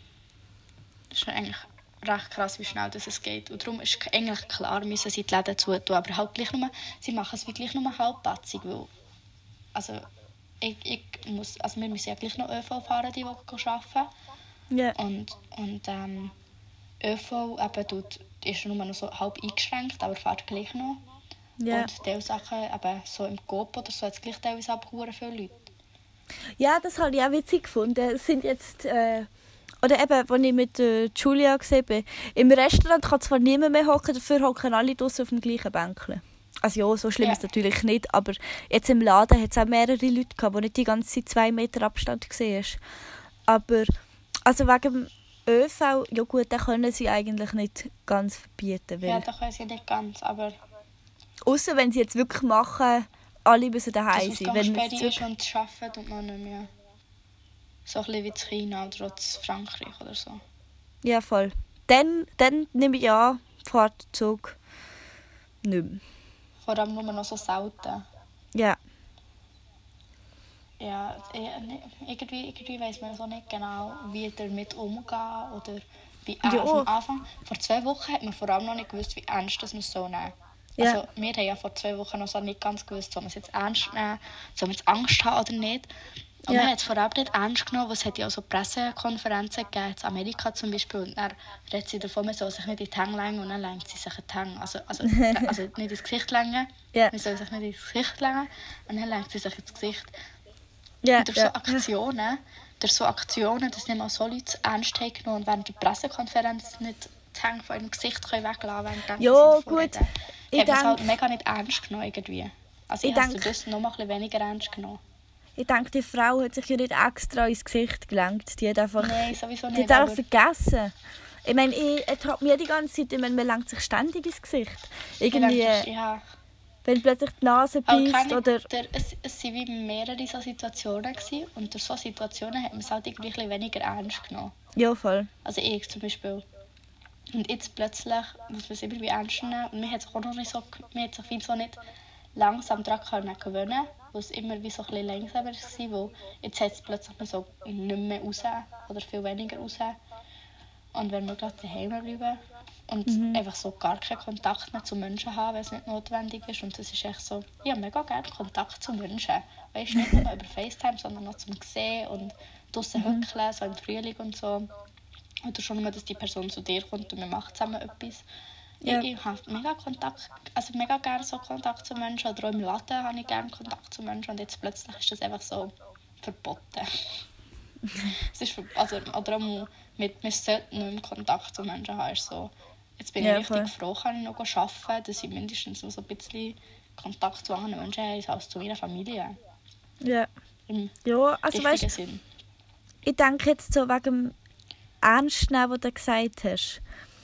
Das ist eigentlich recht krass, wie schnell das es geht. Und darum ist eigentlich klar, müssen sie die Läden zutun, aber halt gleich nur, sie machen es wie gleich nur halbpatzig, weil also ich, ich muss, also wir müssen ja gleich noch ÖV fahren, die, die arbeiten. Ja. Und, und ähm, ÖV eben tut, ist nur noch so halb eingeschränkt, aber fährt gleich noch. Ja. Und diese Sachen, eben so im Coop oder so, hat es gleich teilweise aber hure viele Leute. Ja, das habe ich auch witzig gefunden. Es sind jetzt, äh, oder eben, als ich mit äh, Julia gesehen bin, im Restaurant kann zwar niemand mehr hocken, dafür hocken alle draussen auf dem gleichen Bänkchen. Also ja, so schlimm Ja. ist es natürlich nicht, aber jetzt im Laden hat es auch mehrere Leute gehabt, wo nicht die ganze Zeit zwei Meter Abstand war. Aber also wegen dem Ö V, ja gut, den können sie eigentlich nicht ganz verbieten. Ja, Weil, da können sie nicht ganz, aber ausser wenn sie jetzt wirklich machen, alle müssen dass daheim sein. Wenn man Ausgangssperre jetzt ist wirklich, und das Arbeiten tut man nicht mehr. So ein bisschen wie in China oder auch in Frankreich oder so. ja, voll. Dann, dann nehme ich an, fährt der Zug nicht mehr. Vor allem nur noch so selten. Ja, Ja, eh, ne- irgendwie, irgendwie weiss man so nicht genau, wie damit umgehen oder wie Ja. äh, am Anfang. Vor zwei Wochen hat man vor allem noch nicht gewusst, wie ernst das man es so nehmen. Ja. Also wir haben ja vor zwei Wochen noch so nicht ganz gewusst, soll man es jetzt ernst nehmen, soll man jetzt Angst haben oder nicht. Und Ja. man hat es vor allem nicht ernst genommen, weil es hat ja auch so Pressekonferenzen gegeben, in Amerika zum Beispiel, und dann redet sie davon, man soll sich nicht in die Hänge längen und dann lenkt sie sich in die Hänge. Also, also, also nicht ins Gesicht längen, Ja. man soll sich nicht ins Gesicht längen und dann lenkt sie sich ins Gesicht. ja, Und durch ja. so Aktionen, durch so Aktionen, dass nicht mal so Leute ernst haben genommen und während der Pressekonferenz nicht die Hänge von ihrem Gesicht können weglassen können, während Ja, sie davon gut. reden. Ich Hat man es denk- halt mega nicht ernst genommen irgendwie. Also ich, Ich habe denk- das noch mal ein bisschen weniger ernst genommen. Ich denke, die Frau hat sich ja nicht extra ins Gesicht gelenkt. Die hat einfach, Nein, sowieso die nicht. hat einfach aber vergessen. Ich meine, ich ertappe mir die ganze Zeit, ich meine, man lenkt sich ständig ins Gesicht. ich Irgendwie, denke, ja. wenn plötzlich die Nase Aber beißt keine, oder... der, es, es waren wie mehrere so Situationen gewesen, und durch solche Situationen hat man es halt irgendwie ein bisschen weniger ernst genommen. Ja, voll. Also ich zum Beispiel. Und jetzt plötzlich muss man es irgendwie ernst nehmen. Und mir hat sich auch noch nicht so, mir hat sich viel so nicht langsam daran gewöhnen, weil es immer wie so ein bisschen langsamer war, weil jetzt hat es plötzlich noch so nicht mehr raus oder viel weniger raus. Und wenn wir gerade daheim bleiben und einfach so gar keinen Kontakt mehr zu Menschen haben, wenn es nicht notwendig ist. Und das ist echt so, ich habe mega gerne Kontakt zu Menschen. Weißt du, nicht nur über FaceTime, sondern auch zum Sehen und draussen hückeln, so im Frühling und so. Oder schon nur, dass die Person zu dir kommt und wir machen zusammen etwas. Ja. Ich, ich habe mega Kontakt, also mega gerne so Kontakt zu Menschen. Oder auch im Laden habe ich gerne Kontakt zu Menschen. Und jetzt plötzlich ist das einfach so verboten. Es ist ver- also, oder auch mit, wir sollten nicht mehr Kontakt zu Menschen haben. Ist so. Jetzt bin Ja, ich richtig voll. froh, kann ich noch arbeiten, dass ich mindestens noch so ein bisschen Kontakt zu anderen Menschen habe, als zu meiner Familie. Ja, Im ja also richtigen weißt, Sinn. ich denke jetzt so wegen dem Ernstnehmen, was du gesagt hast.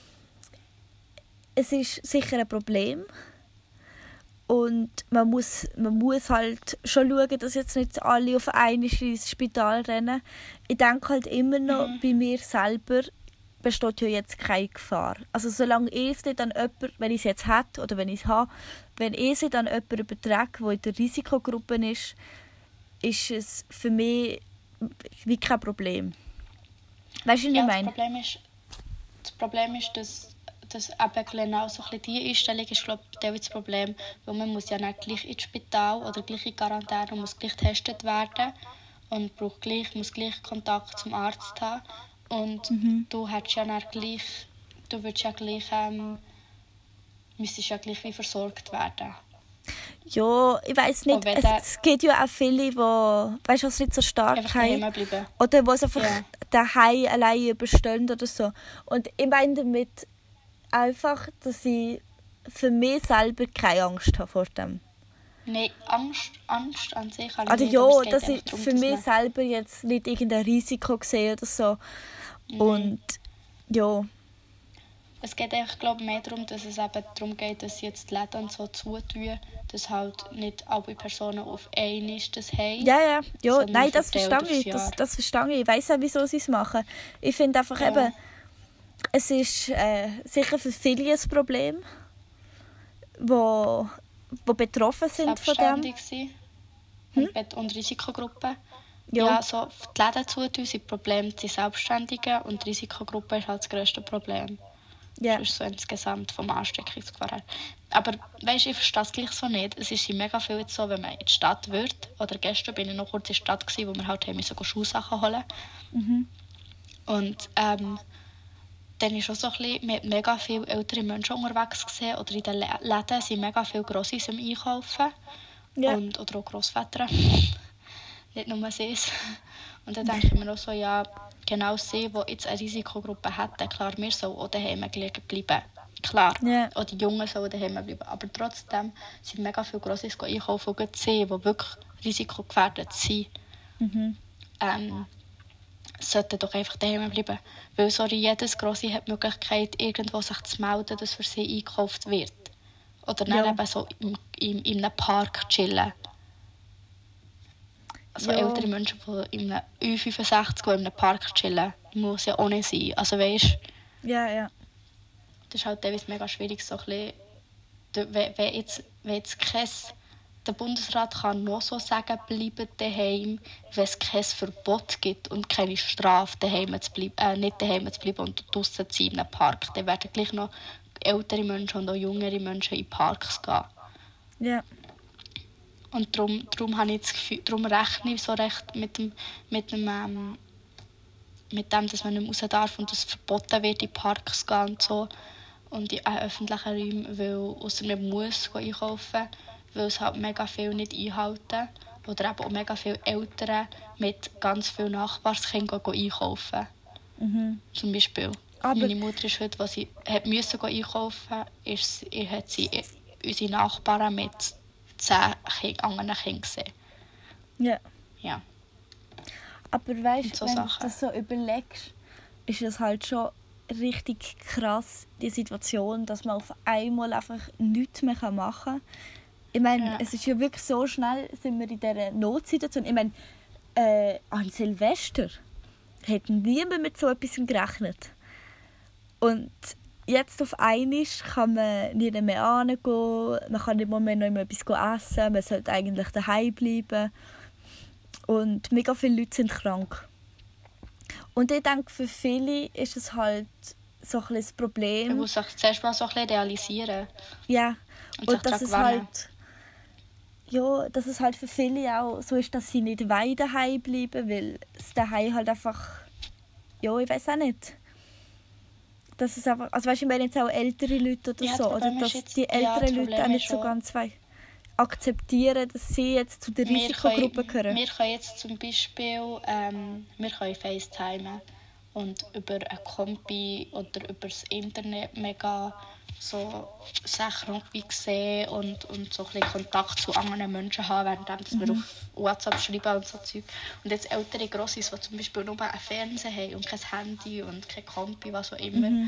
Es ist sicher ein Problem. Und man muss, man muss halt schon schauen, dass jetzt nicht alle auf einmal ins Spital rennen. Ich denke halt immer noch, Mhm. bei mir selber besteht ja jetzt keine Gefahr. Also solange ich es nicht an jemanden, wenn ich es jetzt hätte oder wenn ich es habe, wenn ich es nicht an jemanden übertrage, der in der Risikogruppe ist, ist es für mich wie kein Problem. Weißt du, was Ja, ich das meine? Problem ist, das Problem ist, dass, dass eben genau so ein bisschen die Einstellung ist, glaube ich, das Problem, weil man muss ja nicht gleich ins Spital oder gleich in Quarantäne und muss gleich getestet werden und braucht gleich, muss gleich Kontakt zum Arzt haben und Mhm. du hättest ja dann gleich, du würdest ja gleich, ähm, müsstest ja gleich wie versorgt werden. Ja, ich weiß nicht. Und wenn Es, der- es gibt ja auch viele, die weißt, was nicht so stark Einfach haben. daheim bleiben. Oder die es einfach Ja. daheim alleine überstehen oder so. Und ich meine damit einfach, dass ich für mich selber keine Angst habe vor dem. Nein, Angst, Angst an sich habe ich Also nicht, aber es ja, geht dass einfach ich darum, für dass mich man- selber jetzt nicht irgendein Risiko sehe oder so. Mhm. Und ja, Es geht eigentlich, glaube ich, mehr darum, dass es eben darum geht, dass jetzt die Läden und so zutun, dass halt nicht alle Personen auf einmal das haben. ja, ja, ja. Sondern Nein, das verteilt verstehe ich. aufs Das, Jahr. das verstehe ich. Ich weiss auch, wieso sie es machen. Ich finde einfach Ja. eben, es ist äh, sicher für viele ein Problem, wo, wo betroffen sind von dem. Selbstständig sein und, Bet- und Risikogruppen. Ja. Ja, so die Läden zutun sind Probleme die Selbstständigen und die Risikogruppe ist halt das grösste Problem. Ja. Das ist so insgesamt vom Ansteckungsgefahr her. Aber weißt, ich verstehe es gleich so nicht. Es ist mega viel jetzt so, wenn man in die Stadt wird. Oder gestern bin ich noch kurz in der Stadt, gewesen, wo wir halt haben müssen Schuhsachen holen. Mhm. Und ähm, dann ist auch so ein bisschen, wir haben mega viele ältere Menschen unterwegs gesehen. Oder in den Lä- Läden sind mega viele Grossis am Einkaufen. Ja. Und, oder auch Grossväter. Nicht nur sie. Und dann denke ich mir auch so, ja, genau sie, die jetzt eine Risikogruppe hätten, klar, wir sollen auch daheim bleiben. klar. Ja. Auch die Jungen sollen daheim bleiben. Aber trotzdem sind mega viele Grosses einkaufen und sehen, die wirklich risikogefährdet sind. Mhm. Ähm, sollten doch einfach daheim bleiben. Weil sorry, jedes Grosse hat die Möglichkeit, irgendwo sich zu melden, dass für sie eingekauft wird. Oder dann Ja. eben so in, in, in einem Park chillen. Also Ja. ältere Menschen, die in einem Ü fünfundsechzig in einem Park chillen, muss ja auch nicht sein. Also weißt, Ja, ja. das ist halt teilweise mega schwierig, so ein bisschen, wenn, wenn jetzt, wenn jetzt kein, der Bundesrat kann noch so sagen, bleibt daheim, wenn es kein Verbot gibt und keine Strafe, daheim zu bleiben, äh, nicht daheim zu bleiben und draussen zu sein in einem Park, dann werden gleich noch ältere Menschen und auch jüngere Menschen in Parks gehen. Ja. Und darum, darum, habe ich das Gefühl, darum rechne ich so recht mit dem, mit dem, ähm, mit dem, dass man nicht mehr raus darf und dass es verboten wird, in Parks zu gehen und so. Und in äh, öffentlichen Räumen, weil ausser man muss einkaufen, weil es halt mega viel nicht einhalten. Oder eben auch mega viele Eltern mit ganz vielen Nachbarskindern einkaufen. Mhm. Zum Beispiel. Aber Meine Mutter ist heute, als sie hat müssen einkaufen musste, hat sie unsere Nachbarn mit zehn kind, anderen Kindern gesehen. ja. Ja. Aber weißt Und so wenn Sachen. du das so überlegst, ist es halt schon richtig krass, die Situation, dass man auf einmal einfach nichts mehr machen kann. Ich meine, Ja. es ist ja wirklich so schnell, sind wir in dieser Notsituation. Ich meine, äh, an Silvester hat niemand mit so etwas gerechnet. Und jetzt auf einmal kann man nicht mehr hingehen, man kann nicht mehr noch immer etwas essen, man sollte eigentlich daheim bleiben. Und mega viele Leute sind krank. Und ich denke, für viele ist es halt so ein bisschen das Man Problem. muss sich zuerst mal so ein bisschen realisieren. Ja, Und und, sich dass daran es gewöhnen. halt ja, dass es halt für viele auch so ist, dass sie nicht weit daheim bleiben, weil es daheim halt einfach, ja, ich weiß auch nicht. Dass es einfach, also weißt du, ich meine jetzt auch ältere Leute oder Ja, das so, oder Problem ist dass jetzt- die ja, das älteren Leute Problem auch nicht ist so auch- ganz wei- akzeptieren, dass sie jetzt zu der Wir Risikogruppe können, gehören. wir können jetzt zum Beispiel ähm, wir können FaceTimen und über eine Kompi oder über das Internet mega so Sachen irgendwie sehen und, und so ein bisschen Kontakt zu anderen Menschen haben, während dass wir auf WhatsApp schreiben und so Zeug. Und jetzt ältere Grossis, die zum Beispiel nur einen Fernseher haben und kein Handy und kein Kompi, was auch immer,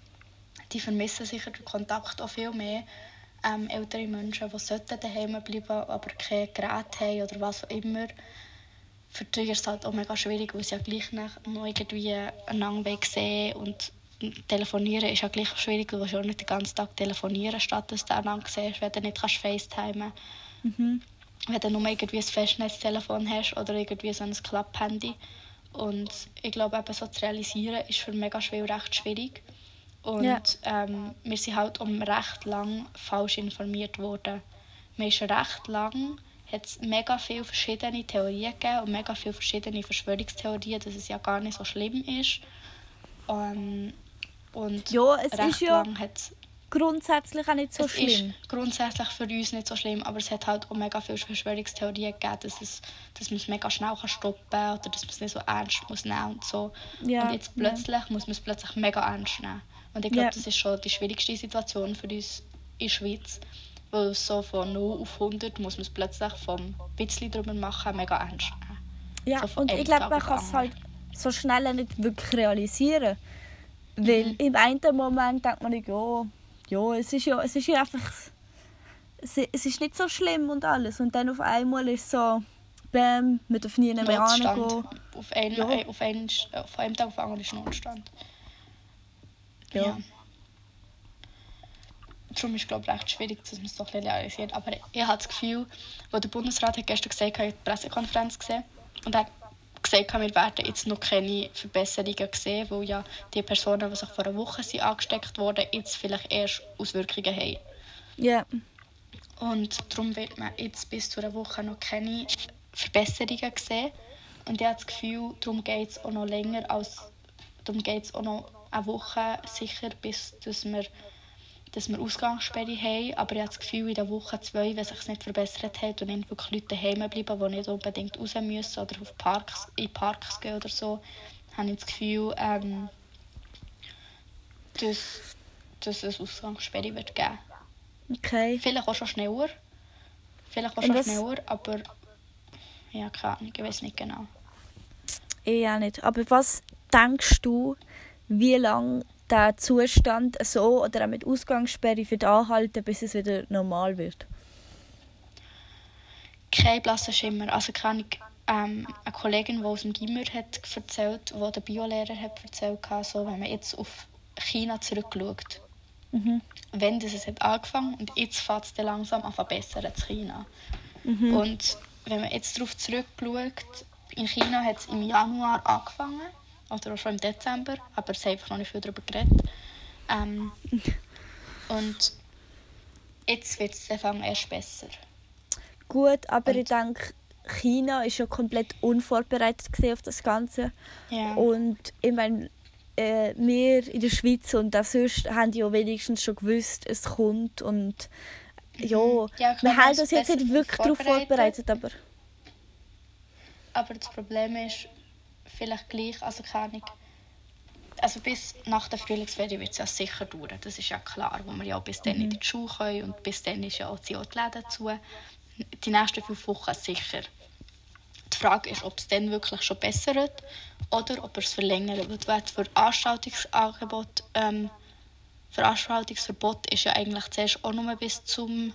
die vermissen sicher den Kontakt auch viel mehr. Ähm, ältere Menschen, die sollten daheim bleiben, aber kein Gerät haben oder was auch immer. Für die ist es halt auch mega schwierig, weil sie ja gleich noch irgendwie einander sehen wollen. Und telefonieren ist ja gleich schwierig, du willst ja auch nicht den ganzen Tag telefonieren, statt dass du einander siehst, wenn du nicht kannst FaceTimen kannst. Mhm. Wenn du nur irgendwie ein Festnetztelefon hast oder irgendwie so ein Klapphandy. Und ich glaube, eben so zu realisieren, ist für mega viel recht schwierig. Und Ja. ähm, wir sind halt um recht lang falsch informiert worden. Wir ist recht lang hat es mega viele verschiedene Theorien gegeben und mega viele verschiedene Verschwörungstheorien, dass es ja gar nicht so schlimm ist. Ähm, und Ja, es recht ist ja lang hat's grundsätzlich auch nicht so es schlimm. ist grundsätzlich für uns nicht so schlimm, aber es hat halt auch mega viele Verschwörungstheorien gegeben, dass, es, dass man es mega schnell stoppen kann oder dass man es nicht so ernst muss nehmen und so. Ja, Und jetzt plötzlich muss man es plötzlich mega ernst nehmen. Und ich glaube, Ja. das ist schon die schwierigste Situation für uns in der Schweiz. Weil so von null auf hundert muss man es plötzlich vom bisschen drüber machen mega ernst nehmen. Ja, So von und einem ich glaube, Tag man auf kann den es halt so schnell nicht wirklich realisieren. Weil Mhm. im einen Moment denkt man, ja, ja, es ist ja, es ist ja einfach, es, es ist nicht so schlimm und alles. Und dann auf einmal ist es so, bam, wir dürfen nie mehr Notstand. hingehen. Auf, einen, Ja. äh, auf, einen, auf einem Tag auf den anderen ist Notstand. Ja. Ja. Darum ist es, glaube ich, recht schwierig, dass man es so ein bisschen realisiert. Aber ich habe das Gefühl, wo der Bundesrat hat gestern gesagt hat, ich habe die Pressekonferenz gesehen und er hat gesagt, wir werden jetzt noch keine Verbesserungen sehen, weil ja die Personen, die sich vor einer Woche sind angesteckt wurden, jetzt vielleicht erst Auswirkungen haben. Ja, Und darum wird man jetzt bis zu einer Woche noch keine Verbesserungen sehen. Und ich habe das Gefühl, darum geht es auch noch länger als darum geht es auch noch eine Woche sicher, bis dass wir, dass wir Ausgangssperre haben. Aber ich habe das Gefühl, in der Woche zwei, wenn es sich nicht verbessert hat und nicht wirklich Leute daheim bleiben, die nicht unbedingt raus müssen oder auf Parks, in Parks gehen oder so, habe ich das Gefühl, ähm, dass, dass es Ausgangssperre wird geben. Okay. Vielleicht auch schon schneller. Vielleicht auch Und schon was- schneller, aber ja, keine Ahnung, ich weiß nicht genau. Ich auch nicht. Aber was denkst du, wie lange der Zustand so oder auch mit Ausgangssperre wird anhalten, bis es wieder normal wird? Kein blasser Schimmer. Also kann ich, ähm, eine Kollegin, die aus dem Gimmer hat erzählt, die der Biolehrer hat erzählt, so, wenn man jetzt auf China zurückschaut, Mhm. wenn das es hat angefangen und jetzt fängt es dann langsam an zu verbessern in China. Mhm. Und wenn man jetzt darauf zurückschaut, in China hat es im Januar angefangen, oder auch schon im Dezember, aber es haben einfach noch nicht viel darüber geredet. Ähm, und jetzt wird es dann erst besser. Gut, aber Und- ich denke, China ist ja komplett unvorbereitet gewesen auf das Ganze. Ja. Und ich meine, äh, wir in der Schweiz und auch sonst haben ja wenigstens schon gewusst, es kommt. Und ja, Ja, ich wir glaube, haben es uns ist jetzt besser nicht wirklich darauf vorbereitet. vorbereitet, aber Aber das Problem ist, vielleicht gleich, also keine Ahnung, also bis nach der Frühlingsferien wird es ja sicher dauern, das ist ja klar, wo wir ja auch bis dann in die Schule können und bis dann ist ja auch die Läden zu. Die nächsten fünf Wochen sicher. Die Frage ist, ob es dann wirklich schon besser wird oder ob er es verlängert. Weil das Veranstaltungsangebot, ähm, Veranstaltungsverbot ist ja eigentlich zuerst auch nur bis zum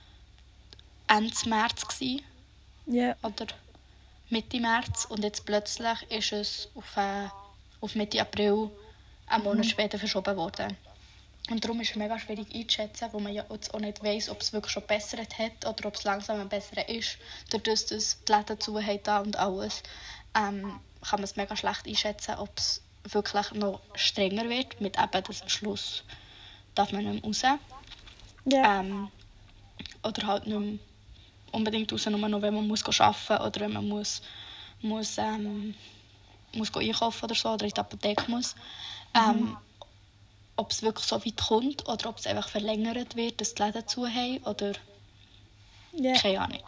Ende März gewesen, ja. oder Mitte März, und jetzt plötzlich ist es auf, äh, auf Mitte April einen Monat später verschoben worden. Und darum ist es mega schwierig einzuschätzen, wo man ja jetzt auch nicht weiss, ob es wirklich schon besser hat oder ob es langsam ein besserer ist. Dadurch, dass die Läden zu haben und alles, ähm, kann man es mega schlecht einschätzen, ob es wirklich noch strenger wird, mit eben, dass am Schluss darf man nicht mehr raus. Ja. Ähm, oder halt nicht mehr unbedingt raus, nur noch, wenn man muss arbeiten muss oder wenn man muss, muss, ähm, muss einkaufen oder so, oder in die Apotheke muss. Ähm, ob es wirklich so weit kommt oder ob es einfach verlängert wird, dass die Läden zu haben, oder Ja. keine Ahnung.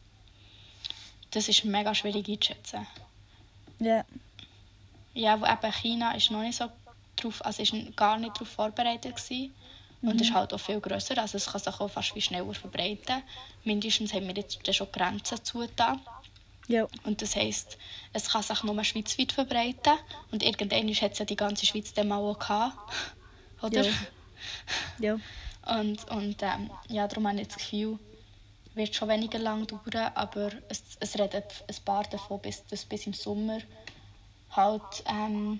Das ist mega schwierig einzuschätzen. Ja. Ja, wo eben China ist noch nicht so drauf, also ist gar nicht darauf vorbereitet gewesen. Und ist halt auch viel grösser, also es kann sich auch fast wie schneller verbreiten. Mindestens haben wir jetzt dann schon Grenzen zugetan. Ja. Und das heisst, es kann sich nur schweizweit verbreiten. Und irgendwann hat es ja die ganze Schweiz dann mal auch gehabt. Oder? Ja. Ja. Und, und ähm, ja, darum habe ich das Gefühl, es wird schon weniger lang dauern, aber es, es reden ein paar davon, bis, dass bis im Sommer halt ähm,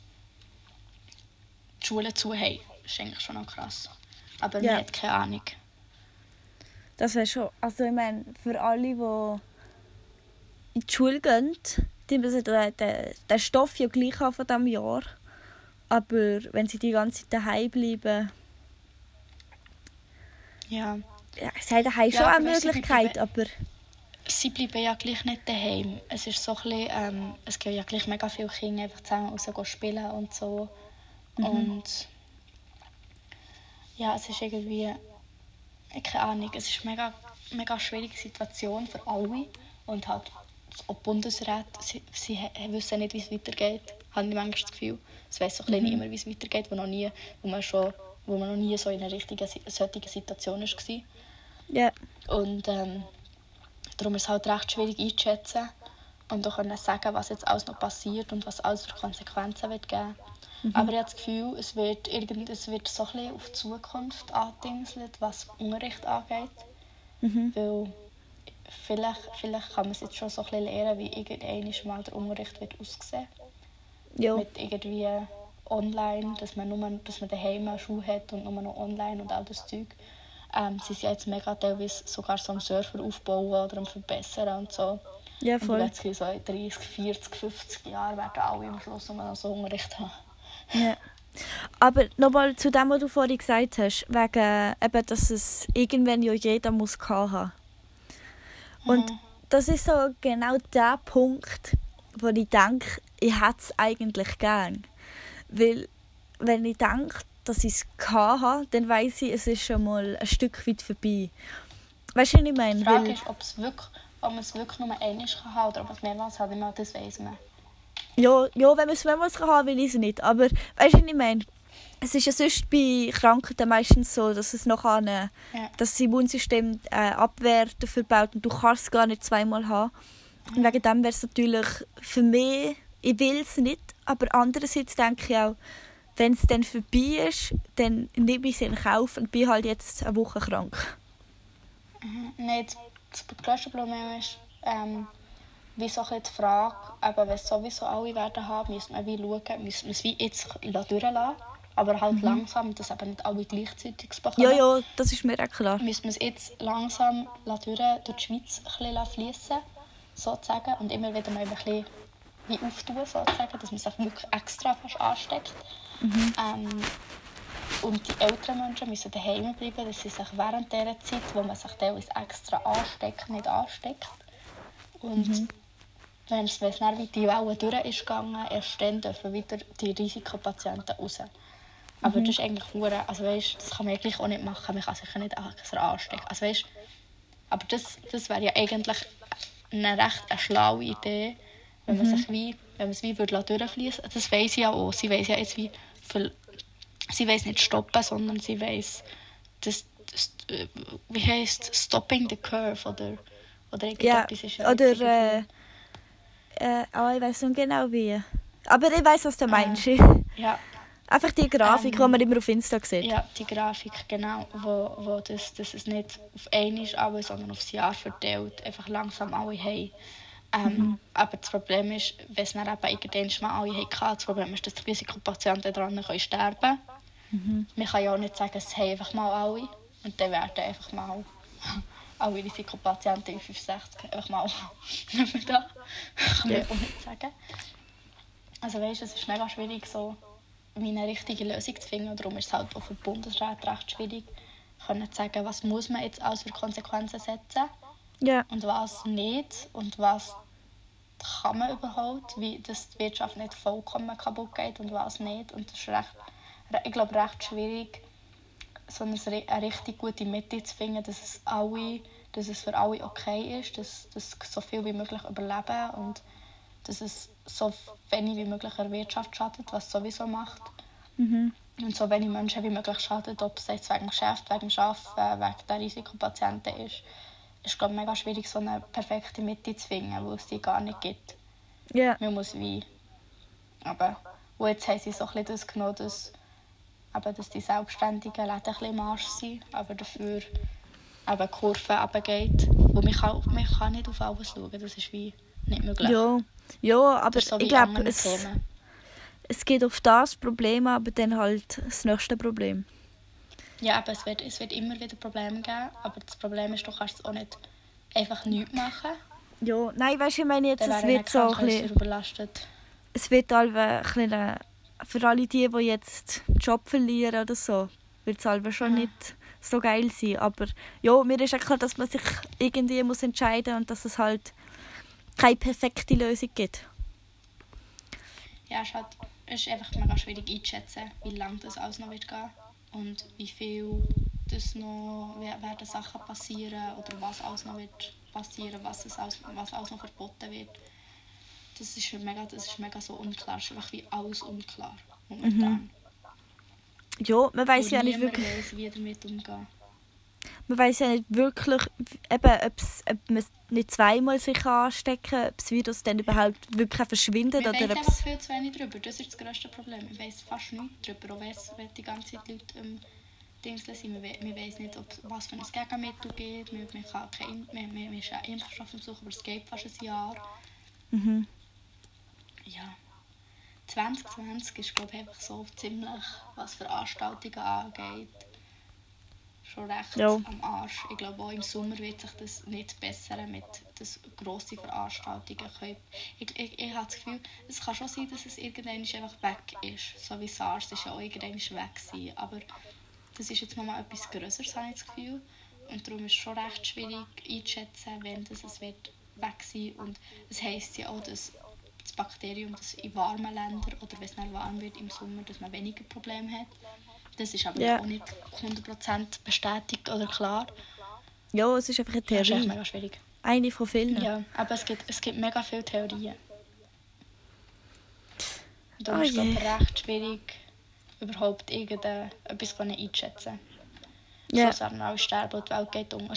die Schulen zu haben. Das ist eigentlich schon noch krass. Aber Ja. man hat keine Ahnung. Das wäre schon, also ich meine, für alle, die in die Schule gehen, die müssen den, den, den Stoff ja gleich haben von diesem Jahr. Aber wenn sie die ganze Zeit daheim bleiben, Ja. ja, sie haben daheim Ja, schon aber eine weißt du, Möglichkeit, sie aber Sie bleiben ja gleich nicht daheim. Es ist so ein bisschen, ähm, es gehen ja gleich mega viele Kinder einfach zusammen raus gehen spielen und so. Und ja, es ist irgendwie, keine Ahnung, es ist eine mega, mega schwierige Situation für alle. Und halt auch die Bundesräte, sie, sie he- wissen nicht, wie es weitergeht. Habe ich manchmal das Gefühl. Es weiss so ein bisschen niemand, wie es weitergeht, wo, noch nie, wo, man schon, wo man noch nie so in einer richtigen Si- solchen Situation war. ja, Und ähm, darum ist es halt recht schwierig einzuschätzen und auch können sagen, was jetzt alles noch passiert und was alles für Konsequenzen wird geben. Aber ich habe das Gefühl, es wird, irgend, es wird so ein bisschen auf die Zukunft angedingselt, was Unterricht angeht. Weil vielleicht, vielleicht kann man es jetzt schon so ein bisschen lernen, wie irgendwann mal der Unterricht wird aussehen. ja, Mit irgendwie online, dass man, nur, dass man daheim eine Schule hat und nur noch online und all das Zeug. Ähm, sie sind jetzt mega teilweise sogar so am Server aufbauen oder am verbessern und so. ja, Und voll. letztlich so in dreißig, vierzig, fünfzig Jahren werden alle am Schluss nur noch so Unterricht haben. Ja. Aber nochmal zu dem, was du vorhin gesagt hast, wegen eben, dass es irgendwann ja jeder muss haben. Und das ist so genau der Punkt, wo ich denke, ich hätte es eigentlich gern. Weil, wenn ich denke, dass ich es hatte, dann weiss ich, es ist schon mal ein Stück weit vorbei. Weißt du, was ich meine? Die Frage Weil, ist, ob, es wirklich, ob man es wirklich nur einmal haben kann oder ob man es mehrmals hat. Ich meine, das weiss man. ja, ja, wenn man es mehrmals haben kann, will ich es nicht. Aber weißt du, was ich meine? es ist ja sonst bei Krankheiten meistens so, dass es noch eine, Ja. das Immunsystem äh, Abwehr dafür baut und du kannst es gar nicht zweimal haben. Und wegen dem wäre es natürlich für mich, ich will es nicht, aber andererseits denke ich auch, wenn es dann vorbei ist, dann nehme ich es in Kauf und bin halt jetzt eine Woche krank. Mhm. Nein, das, das grösste Problem ist, ähm, wie so ein bisschen die Frage, eben, wenn es sowieso alle werden haben, müssen wir wie schauen, müssen wir es wie jetzt durchlassen, aber halt mhm. langsam, dass eben nicht alle gleichzeitig bekommen. Ja, ja, das ist mir auch klar. Müssen wir es jetzt langsam durch, durch die Schweiz fließen, sozusagen, und immer wieder mal ein bisschen wie auftun, sozusagen, dass man sich wirklich extra fast ansteckt. Mhm. Ähm, und die älteren Menschen müssen daheim bleiben, dass sie sich während dieser Zeit, wo man sich teilweise extra ansteckt, nicht ansteckt. Und mhm. wenn es dann wie die Welle durch ist gegangen, erst dann dürfen wieder die Risikopatienten raus. Aber mhm. das ist eigentlich hure, also weißt, das kann man eigentlich auch nicht machen, man kann sich nicht extra anstecken. Also weißt, aber das, das wäre ja eigentlich eine recht eine schlaue Idee, wenn man mhm. sich wie, wenn man es wie würde durchfließen. Das weiss sie ja auch. Sie weiss ja jetzt wie viel, sie weiss nicht stoppen, sondern sie weiss, das, das, wie heisst Stopping the Curve oder oder irgendetwas ja, ist ja oder äh, äh, oh, ich weiss nicht genau wie. Aber ich weiss, was du meinst. Äh, ja. Einfach die Grafik, ähm, die man immer auf Insta sieht. Ja, die Grafik, genau, wo, wo das, das es nicht auf einmal alle, sondern aufs Jahr verteilt, einfach langsam alle haben. Ähm, mhm. Aber das Problem ist, wenn es dann eben irgendwann mal alle hatten, das Problem ist, dass die Risikopatienten daran können sterben können. Mhm. Man kann ja auch nicht sagen, es haben einfach mal alle und dann werden einfach mal alle Risikopatienten in fünfundsechzig einfach mal nicht mehr da. Kann man ja auch nicht sagen. Also weißt du, es ist mega schwierig, so eine richtige Lösung zu finden. Und darum ist es halt auch für die Bundesrat recht schwierig, können zu sagen, was muss man jetzt alles für Konsequenzen setzen yeah. und was nicht und was kann man überhaupt, wie dass die Wirtschaft nicht vollkommen kaputt geht und was nicht. Und das ist recht, ich glaube, recht schwierig, so eine, eine richtig gute Mitte zu finden, dass es, alle, dass es für alle okay ist, dass, dass so viel wie möglich überleben und dass es so wenig wie möglich der Wirtschaft schadet, was es sowieso macht. Mhm. Und so wenig Menschen wie möglich schadet, ob es jetzt wegen dem Geschäft, wegen dem Arbeiten, wegen der Risikopatienten ist. Es ist glaube ich, mega schwierig, so eine perfekte Mitte zu finden, weil es die gar nicht gibt. Yeah. Man muss wie... Aber und jetzt haben sie so ein bisschen das genommen, dass, aber dass die selbstständigen Läden ein bisschen im Arsch sind, aber dafür eben die Kurve runtergeht. Und man kann, man kann nicht auf alles schauen, das ist wie nicht möglich. Ja, ja aber so ich glaube, es, es geht auf das Problem, aber dann halt das nächste Problem. Ja, aber es wird, es wird immer wieder Probleme geben, aber das Problem ist, du kannst es auch nicht einfach nichts machen. Ja, nein, weißt du, ich meine jetzt, es wird so ein bisschen... überlastet. Es wird ein bisschen... Für alle die, die jetzt den Job verlieren oder so, wird es halt schon ja. nicht so geil sein. Aber ja, mir ist auch klar, dass man sich irgendwie muss entscheiden muss und dass es halt keine perfekte Lösung gibt. Ja, es ist, halt, es ist einfach mega schwierig einzuschätzen, wie lange das alles noch wird gehen und wie viel das noch werden Sachen passieren oder was alles noch wird passieren, was, es alles, was alles noch verboten wird. Das ist mega, das ist mega so unklar. Es ist einfach wie alles unklar momentan. Mhm. Ja, man weiss ja nicht wirklich... Weiss, wie damit umgehen. Man weiss ja nicht wirklich, eben, ob man nicht zweimal sich anstecken kann, ob das Virus dann überhaupt wirklich verschwindet. Man oder weiss einfach viel zu wenig darüber. Das ist das grösste Problem. Man weiss fast nichts darüber. Auch wenn die ganze Zeit Leute im Dings sind. Man weiss nicht, ob, was für ein Gegenmittel gibt. Man, man, kann kein, man, man ist eine Impfstoff am Suchen, aber es geht fast ein Jahr. Mhm. Ja, zwanzig zwanzig ist glaube ich einfach so ziemlich, was Veranstaltungen angeht, schon recht ja. am Arsch. Ich glaube auch im Sommer wird sich das nicht bessern mit dass grosse Veranstaltungen können. Ich, ich, ich habe das Gefühl, es kann schon sein, dass es irgendwann einfach weg ist. So wie SARS ist ja auch irgendwann weg gewesen. Aber das ist jetzt nochmal etwas Größeres, habe ich das Gefühl. Und darum ist es schon recht schwierig einzuschätzen, wenn das es wird weg sein. Und es heisst ja auch, dass das Bakterium, das in warmen Ländern oder wenn es dann warm wird im Sommer, dass man weniger Probleme hat. Das ist aber yeah. auch nicht hundert Prozent bestätigt oder klar. Ja, es ist einfach eine Theorie. Das ist echt mega schwierig. Eine von vielen. Ja, aber es gibt, es gibt mega viele Theorien. Da oh ist es recht schwierig, überhaupt irgendetwas einschätzen können. Ja. Schluss werden wir alle sterben und die Welt geht unter.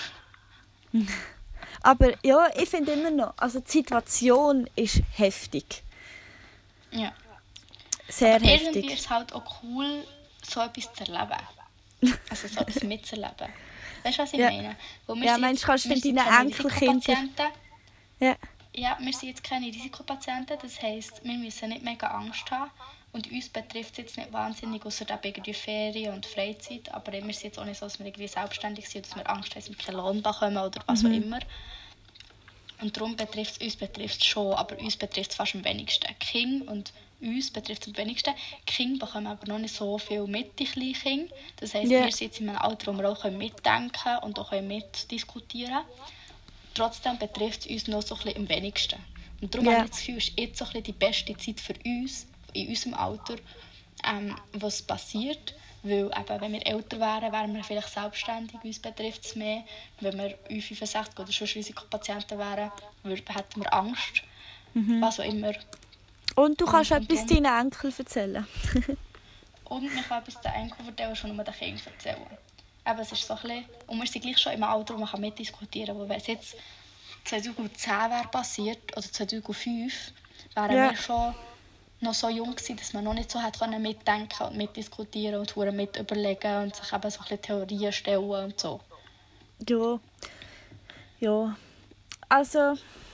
Aber ja, ich finde immer noch, also die Situation ist heftig. Ja. Sehr Aber heftig. irgendwie ist es halt auch cool, so etwas zu erleben. Also so etwas mitzuerleben. Weißt du, was ich Ja. meine? Weil wir Ja, sind meinst du, kannst du wir mit sind deinen keine Enkelkindern- Risikopatienten. Ja. Ja, wir sind jetzt keine Risikopatienten. Das heisst, wir müssen nicht mega Angst haben. Und uns betrifft es jetzt nicht wahnsinnig, außer irgendwie Ferien und Freizeit. Aber wir sind jetzt auch nicht so, dass wir irgendwie selbstständig sind, dass wir Angst haben, dass wir keinen Lohn bekommen oder was auch immer. Und darum betrifft es uns betrifft es schon, aber uns betrifft es fast am wenigsten. King und uns betrifft es am wenigsten. King bekommen aber noch nicht so viel mit, die kleinen Kinder. Das heisst, Ja. wir sind jetzt in einem Alter, wo wir auch mitdenken können und auch mitdiskutieren können. Trotzdem betrifft es uns noch so ein bisschen am wenigsten. Und darum Ja. habe ich das Gefühl, es ist jetzt so ein bisschen die beste Zeit für uns, in unserem Alter, ähm, was passiert. Weil eben, wenn wir älter wären, wären wir vielleicht selbstständig, uns betrifft es mehr. Wenn wir Ü fünfundsechzig oder schon Risikopatienten wären, wür- hätten wir Angst. Was auch immer. Und du kannst Und etwas darum- deinen Enkeln erzählen. Und man kann etwas den Enkeln erzählen, schon nur den Kindern erzählen. Eben, es ist so ein bisschen, und wir sind gleich schon im Alter, wo man kann mitdiskutieren kann. Wenn es jetzt zweitausendzehn wäre passiert, oder zweitausendfünf, wären Ja. wir schon noch so jung gewesen, dass man noch nicht so hat können mitdenken und mitdiskutieren und hure mit überlegen und sich eben so ein bisschen Theorien stellen und so. Ja. Ja. Also,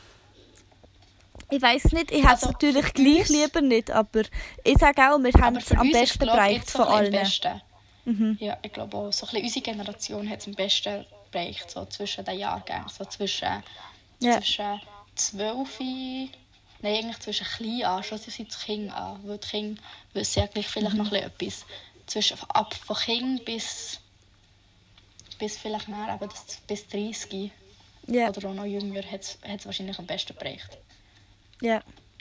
ich weiß nicht, ich hätte es Also, natürlich für gleich uns- lieber nicht, aber ich sage auch, wir haben Aber es für am uns ist, besten glaube ich, bereicht jetzt so von ein bisschen allen. am besten. Mhm. Ja, ich glaube auch, so ein bisschen unsere Generation hat es am besten bereicht, so zwischen den Jahrgängen, so zwischen, Ja. zwischen zwölf, nein, eigentlich zwischen klein an, schon sind die Kinder an, weil die Kinder wissen ja gleich vielleicht noch ein bisschen etwas. Zwischen, ab von Kind bis, bis vielleicht mehr, eben das, bis dreißig Ja. oder auch noch jünger, hat es wahrscheinlich am besten bereicht. Ja.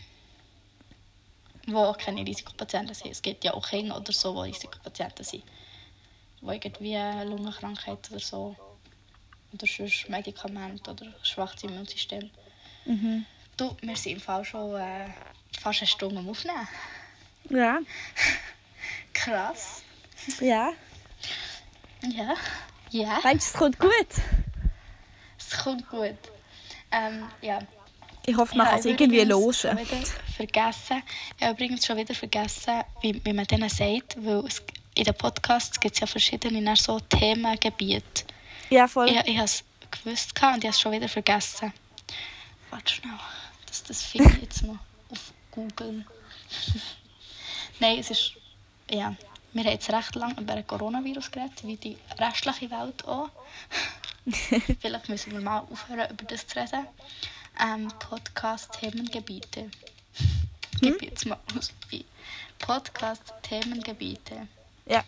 Wo auch keine Risikopatienten sind. Es gibt ja auch Kinder oder so, die Risikopatienten sind. Die irgendwie eine Lungenkrankheit oder so. Oder sonst Medikamente oder schwaches Immunsystem. Mhm. Du, wir sind im Fall schon äh, fast eine Stunde am Aufnehmen. Ja. Krass. Ja. Ja. Ja. Meinst du, es kommt gut? Es kommt gut. Ähm, ja. Ich hoffe, man Ich kann es habe irgendwie übrigens hören. schon wieder vergessen. Ich habe übrigens schon wieder vergessen, wie, wie man denen sagt, weil es, in den Podcasts gibt es ja verschiedene so Themengebiete. Ja, voll. Ich, ich habe es gewusst und ich habe es schon wieder vergessen. Warte schnell, das, das finde ich jetzt mal auf Google. Nein, es ist... Ja, wir haben jetzt recht lange über den Coronavirus geredet, wie die restliche Welt auch. Vielleicht müssen wir mal aufhören, über das zu reden. Ähm, Podcast-Themengebiete. Gib jetzt mal aus. Wie Podcast-Themengebiete. Ja.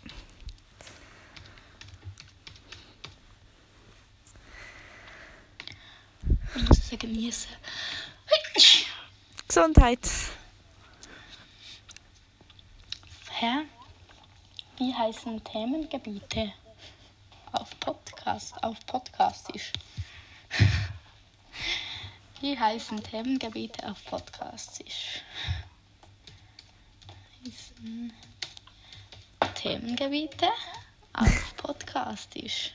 Ich muss es genießen. Gesundheit. Hä? Wie heißen Themengebiete auf Podcast? Auf Podcastisch. Wie heißen Themengebiete auf Podcastisch? Heißen Themengebiete auf Podcastisch.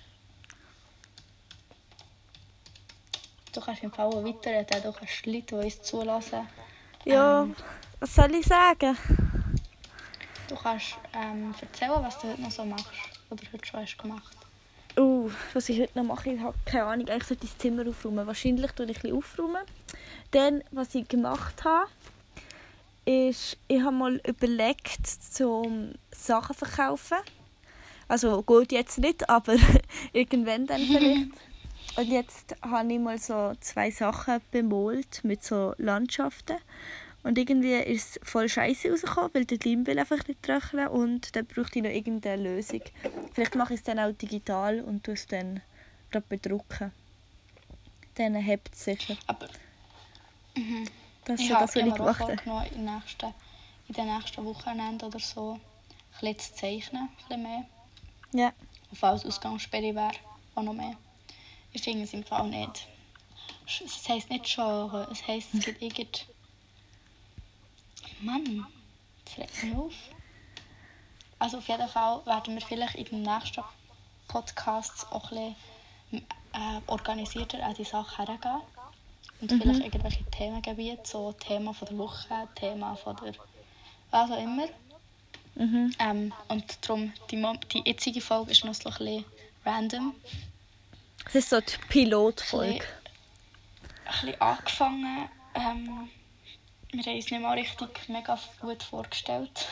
Du kannst im Fall auch weiterreden, du kannst die Leute, die uns zulassen. Ja, Ähm, was soll ich sagen? Du kannst ähm, erzählen, was du heute noch so machst oder heute schon hast gemacht. Uh, was ich heute noch mache, ich habe keine Ahnung. Eigentlich sollte ich das Zimmer aufräumen. Wahrscheinlich tue ich ein bisschen aufräumen. Dann, was ich gemacht habe, ist, ich habe mal überlegt, zum Sachen zu verkaufen. Also gut jetzt nicht, aber irgendwann dann vielleicht. Und jetzt habe ich mal so zwei Sachen bemalt mit so Landschaften. Und irgendwie ist es voll scheiße rausgekommen, weil der Leim will einfach nicht trocknen und dann brauchte ich noch irgendeine Lösung. Vielleicht mache ich es dann auch digital und tue es dann gerade bedrucken. Dann hebt es sicher. Aber mhm. Das ist ich so habe das, was ich mir auch gemacht habe. vorgenommen, in, den nächsten, in den nächsten Wochenenden oder so ein bisschen zu zeichnen, ein bisschen mehr. Ja. Falls Ausgangssperre wäre, auch noch mehr. Ich finde es im Fall nicht. Es heisst nicht schon, es heisst, es gibt irgend... Mann, das regt mich auf. Also auf jeden Fall werden wir vielleicht in den nächsten Podcasts auch ein bisschen äh, organisierter an die Sache hergehen. Und Mhm. vielleicht irgendwelche Themengebiete, so Thema von der Woche, Thema von der... was auch immer. Mhm. Ähm, und darum, die, Mo- die jetzige Folge ist noch so ein bisschen random. Das ist so die Pilotfolge. Ein bisschen angefangen. Ähm, wir haben uns nicht mal richtig mega gut vorgestellt.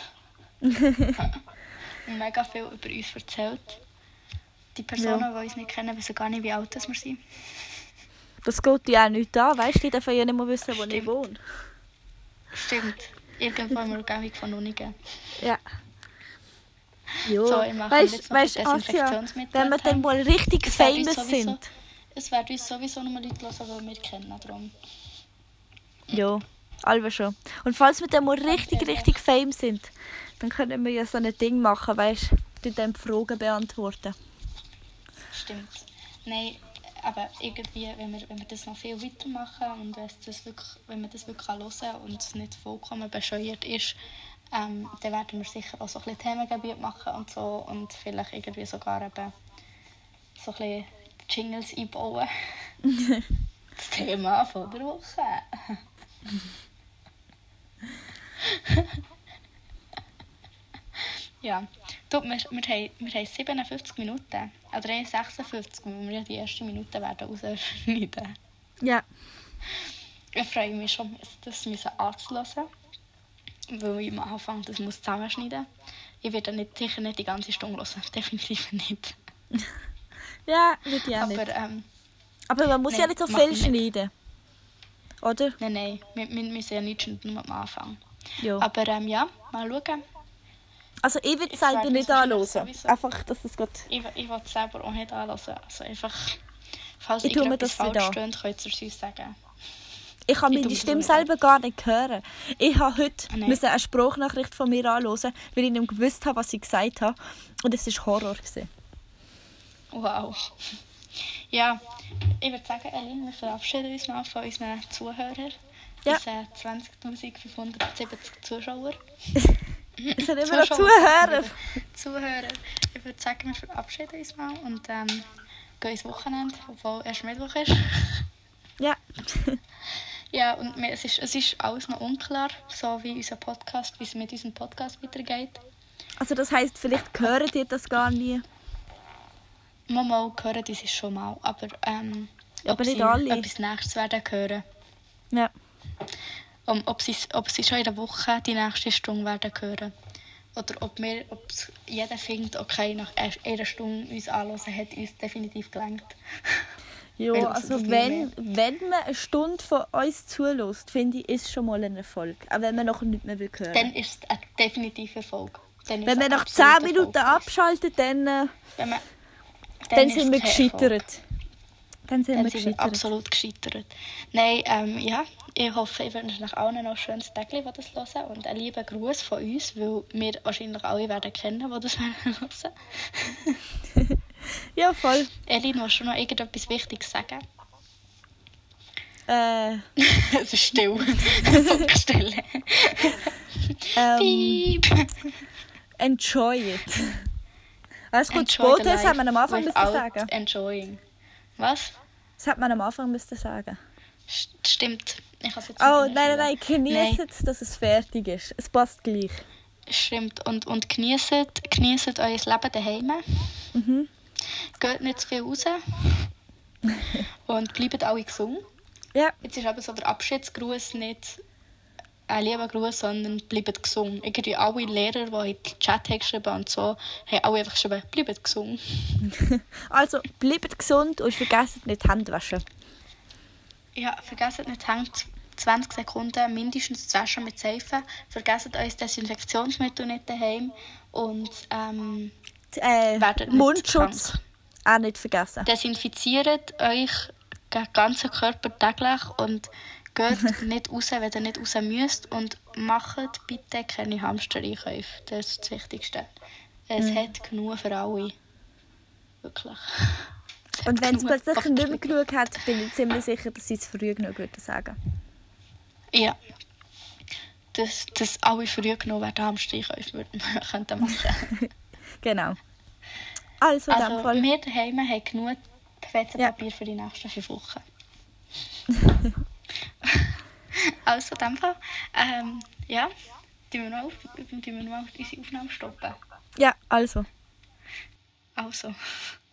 Und mega viel über uns erzählt. Die Personen, Ja. die uns nicht kennen, wissen gar nicht, wie alt wir sind. Das geht ja auch nicht an, weißt du? Die dürfen ja nicht mehr wissen, wo ich Stimmt. wohne. Stimmt. Irgendwo in der Umgebung von Nunigen. Ja. Jo. So, ich mache weißt jetzt noch weißt, ein Asja, Desinfektionsmittel. wenn wir dann mal richtig Es werden uns famous sowieso- sind. Es werden uns sowieso nur Leute hören, die wir kennen. Darum. Ja, alle schon. Und falls wir dann mal richtig, richtig fame sind, dann können wir ja so ein Ding machen, weißt du? Die dann Fragen beantworten. Stimmt. Nein, aber irgendwie, wenn wir, wenn wir das noch viel weitermachen und wenn, es das wirklich, wenn man das wirklich hören kann und es nicht vollkommen bescheuert ist, ähm, dann werden wir sicher auch so ein bisschen Themengebiete machen und so und vielleicht irgendwie sogar eben so ein bisschen Jingles einbauen. Das Thema von der Woche. Ja, du, wir, wir, haben, wir haben siebenundfünfzig Minuten. Oder eher sechsundfünfzig, weil wir ja die ersten Minuten werden rausschneiden. Ja. Ich freue mich schon, das müssen anzuhören. Weil ich am Anfang das muss zusammenschneiden. Ich werde nicht, sicher nicht die ganze Stunde hören. Definitiv nicht. Ja, würde ich auch nicht. Aber ähm, Aber man muss nein, ja nicht so machen viel wir nicht. schneiden. Oder? nein, nein, wir, wir müssen ja nicht schneiden, nur am Anfang. Ja. Aber ähm, ja, mal schauen. Also ich würde es Ich selber werde nicht es wahrscheinlich anhören. sowieso. Einfach, dass es geht. Ich, ich will es selber auch nicht anhören. Also einfach, falls Ich tue mir irgendetwas das falsch nicht an. stöhnt, könnt ihr es uns sagen. Ich kann Ich meine tue mir Stimme das auch selber gar nicht hören. Ich habe heute Ah, nein. müssen eine Sprachnachricht von mir anhören, weil ich nicht gewusst habe, was ich gesagt habe. Und es war Horror. gewesen. Wow. Ja, ich würde sagen, Elin, wir verabschieden uns mal von unseren Zuhörern. Ja. Unseren zwanzigtausendfünfhundertsiebzig Zuschauer. Es sind immer noch Zuschauer. Zuhörer. Zuhörer. Ich würde sagen, wir verabschieden uns mal und ähm, gehen ins Wochenende, obwohl erst Mittwoch ist. Ja. Ja, und mir, es, ist, es ist alles noch unklar, so wie unser Podcast, wie es mit unserem Podcast weitergeht. Also das heisst, vielleicht hört ihr das gar nie. Mal, mal hören die es schon mal, aber, ähm, Ja, ob aber nicht sie alle. etwas Nächstes werden hören. Ja. Um, ob, sie, ob sie schon in der Woche die nächste Stunde werden hören. Oder ob wir, ob jeder findet, okay, nach einer Stunde uns anhören, hat uns definitiv gelangt. Ja, Weil also das nie wenn, wenn man eine Stunde von uns zulässt, finde ich, ist schon mal ein Erfolg. Auch wenn man noch nichts mehr will hören. Dann ist es ein definitiver Erfolg. Dann ist wenn es man ein nach zehn absoluter Minuten Erfolg. abschaltet, dann, äh, Wenn man, dann ist sind wir es kein Erfolg. gescheitert. Dann sind Dann wir sind wir gescheitert. absolut gescheitert. Nein, ähm, ja, ich hoffe, ich wünsche euch allen noch ein schönes Tag, die das hören. Und einen lieben Gruß von uns, weil wir wahrscheinlich alle werden kennen, die das hören. Ja, voll. Elin, willst du noch irgendetwas Wichtiges sagen? Äh, Es ist still. Funkstille. ähm, Piep. enjoy it. Alles gut, Enjoy the Sport, das hat man am life Anfang müssen without sagen. Enjoying. Was? Das hat man am Anfang müssen sagen. St- Stimmt. Ich kann es jetzt Oh, nicht nein, nein, mehr nein, schreiben. genießt es, dass es fertig ist. Es passt gleich. Stimmt. Und, und genießt, genießt euer Leben daheim. Mhm. Geht nicht zu viel raus. Und bleibt alle gesund. Ja, Jetzt ist eben so der Abschiedsgruß nicht ein lieber Gruß, sondern bleibt gesund. Irgendwie alle Lehrer, die in den Chat haben geschrieben und so, haben alle einfach geschrieben, bleibt gesund. also bleibt gesund und vergesst nicht die Hände waschen. Ja, vergesst nicht, hängt zwanzig Sekunden mindestens zu waschen mit Seife. Vergesst euer Desinfektionsmittel nicht daheim und ähm, Äh, werdet nicht Mundschutz krank. auch nicht vergessen. Desinfiziert euch den ganzen Körper täglich und geht nicht raus, wenn ihr nicht raus müsst. Und macht bitte keine Hamstereinkäufe. Das ist das Wichtigste. Es Mhm. hat genug für alle. Wirklich. Es hat Und wenn es genug, plötzlich nicht mehr wirklich. genug hat, bin ich ziemlich sicher, dass sie es früh genug würden sagen. Ja. dass, dass alle früh genommen werden am Streichhäufen würden könnten machen. Genau. Also, in dem Also, Fall. wir daheim haben genug P V C-Papier Ja. für die nächsten fünf Wochen. Also, in dem Fall, ähm, ja, tun wir noch auf, tun wir noch unsere Aufnahme stoppen. Ja, also. Also.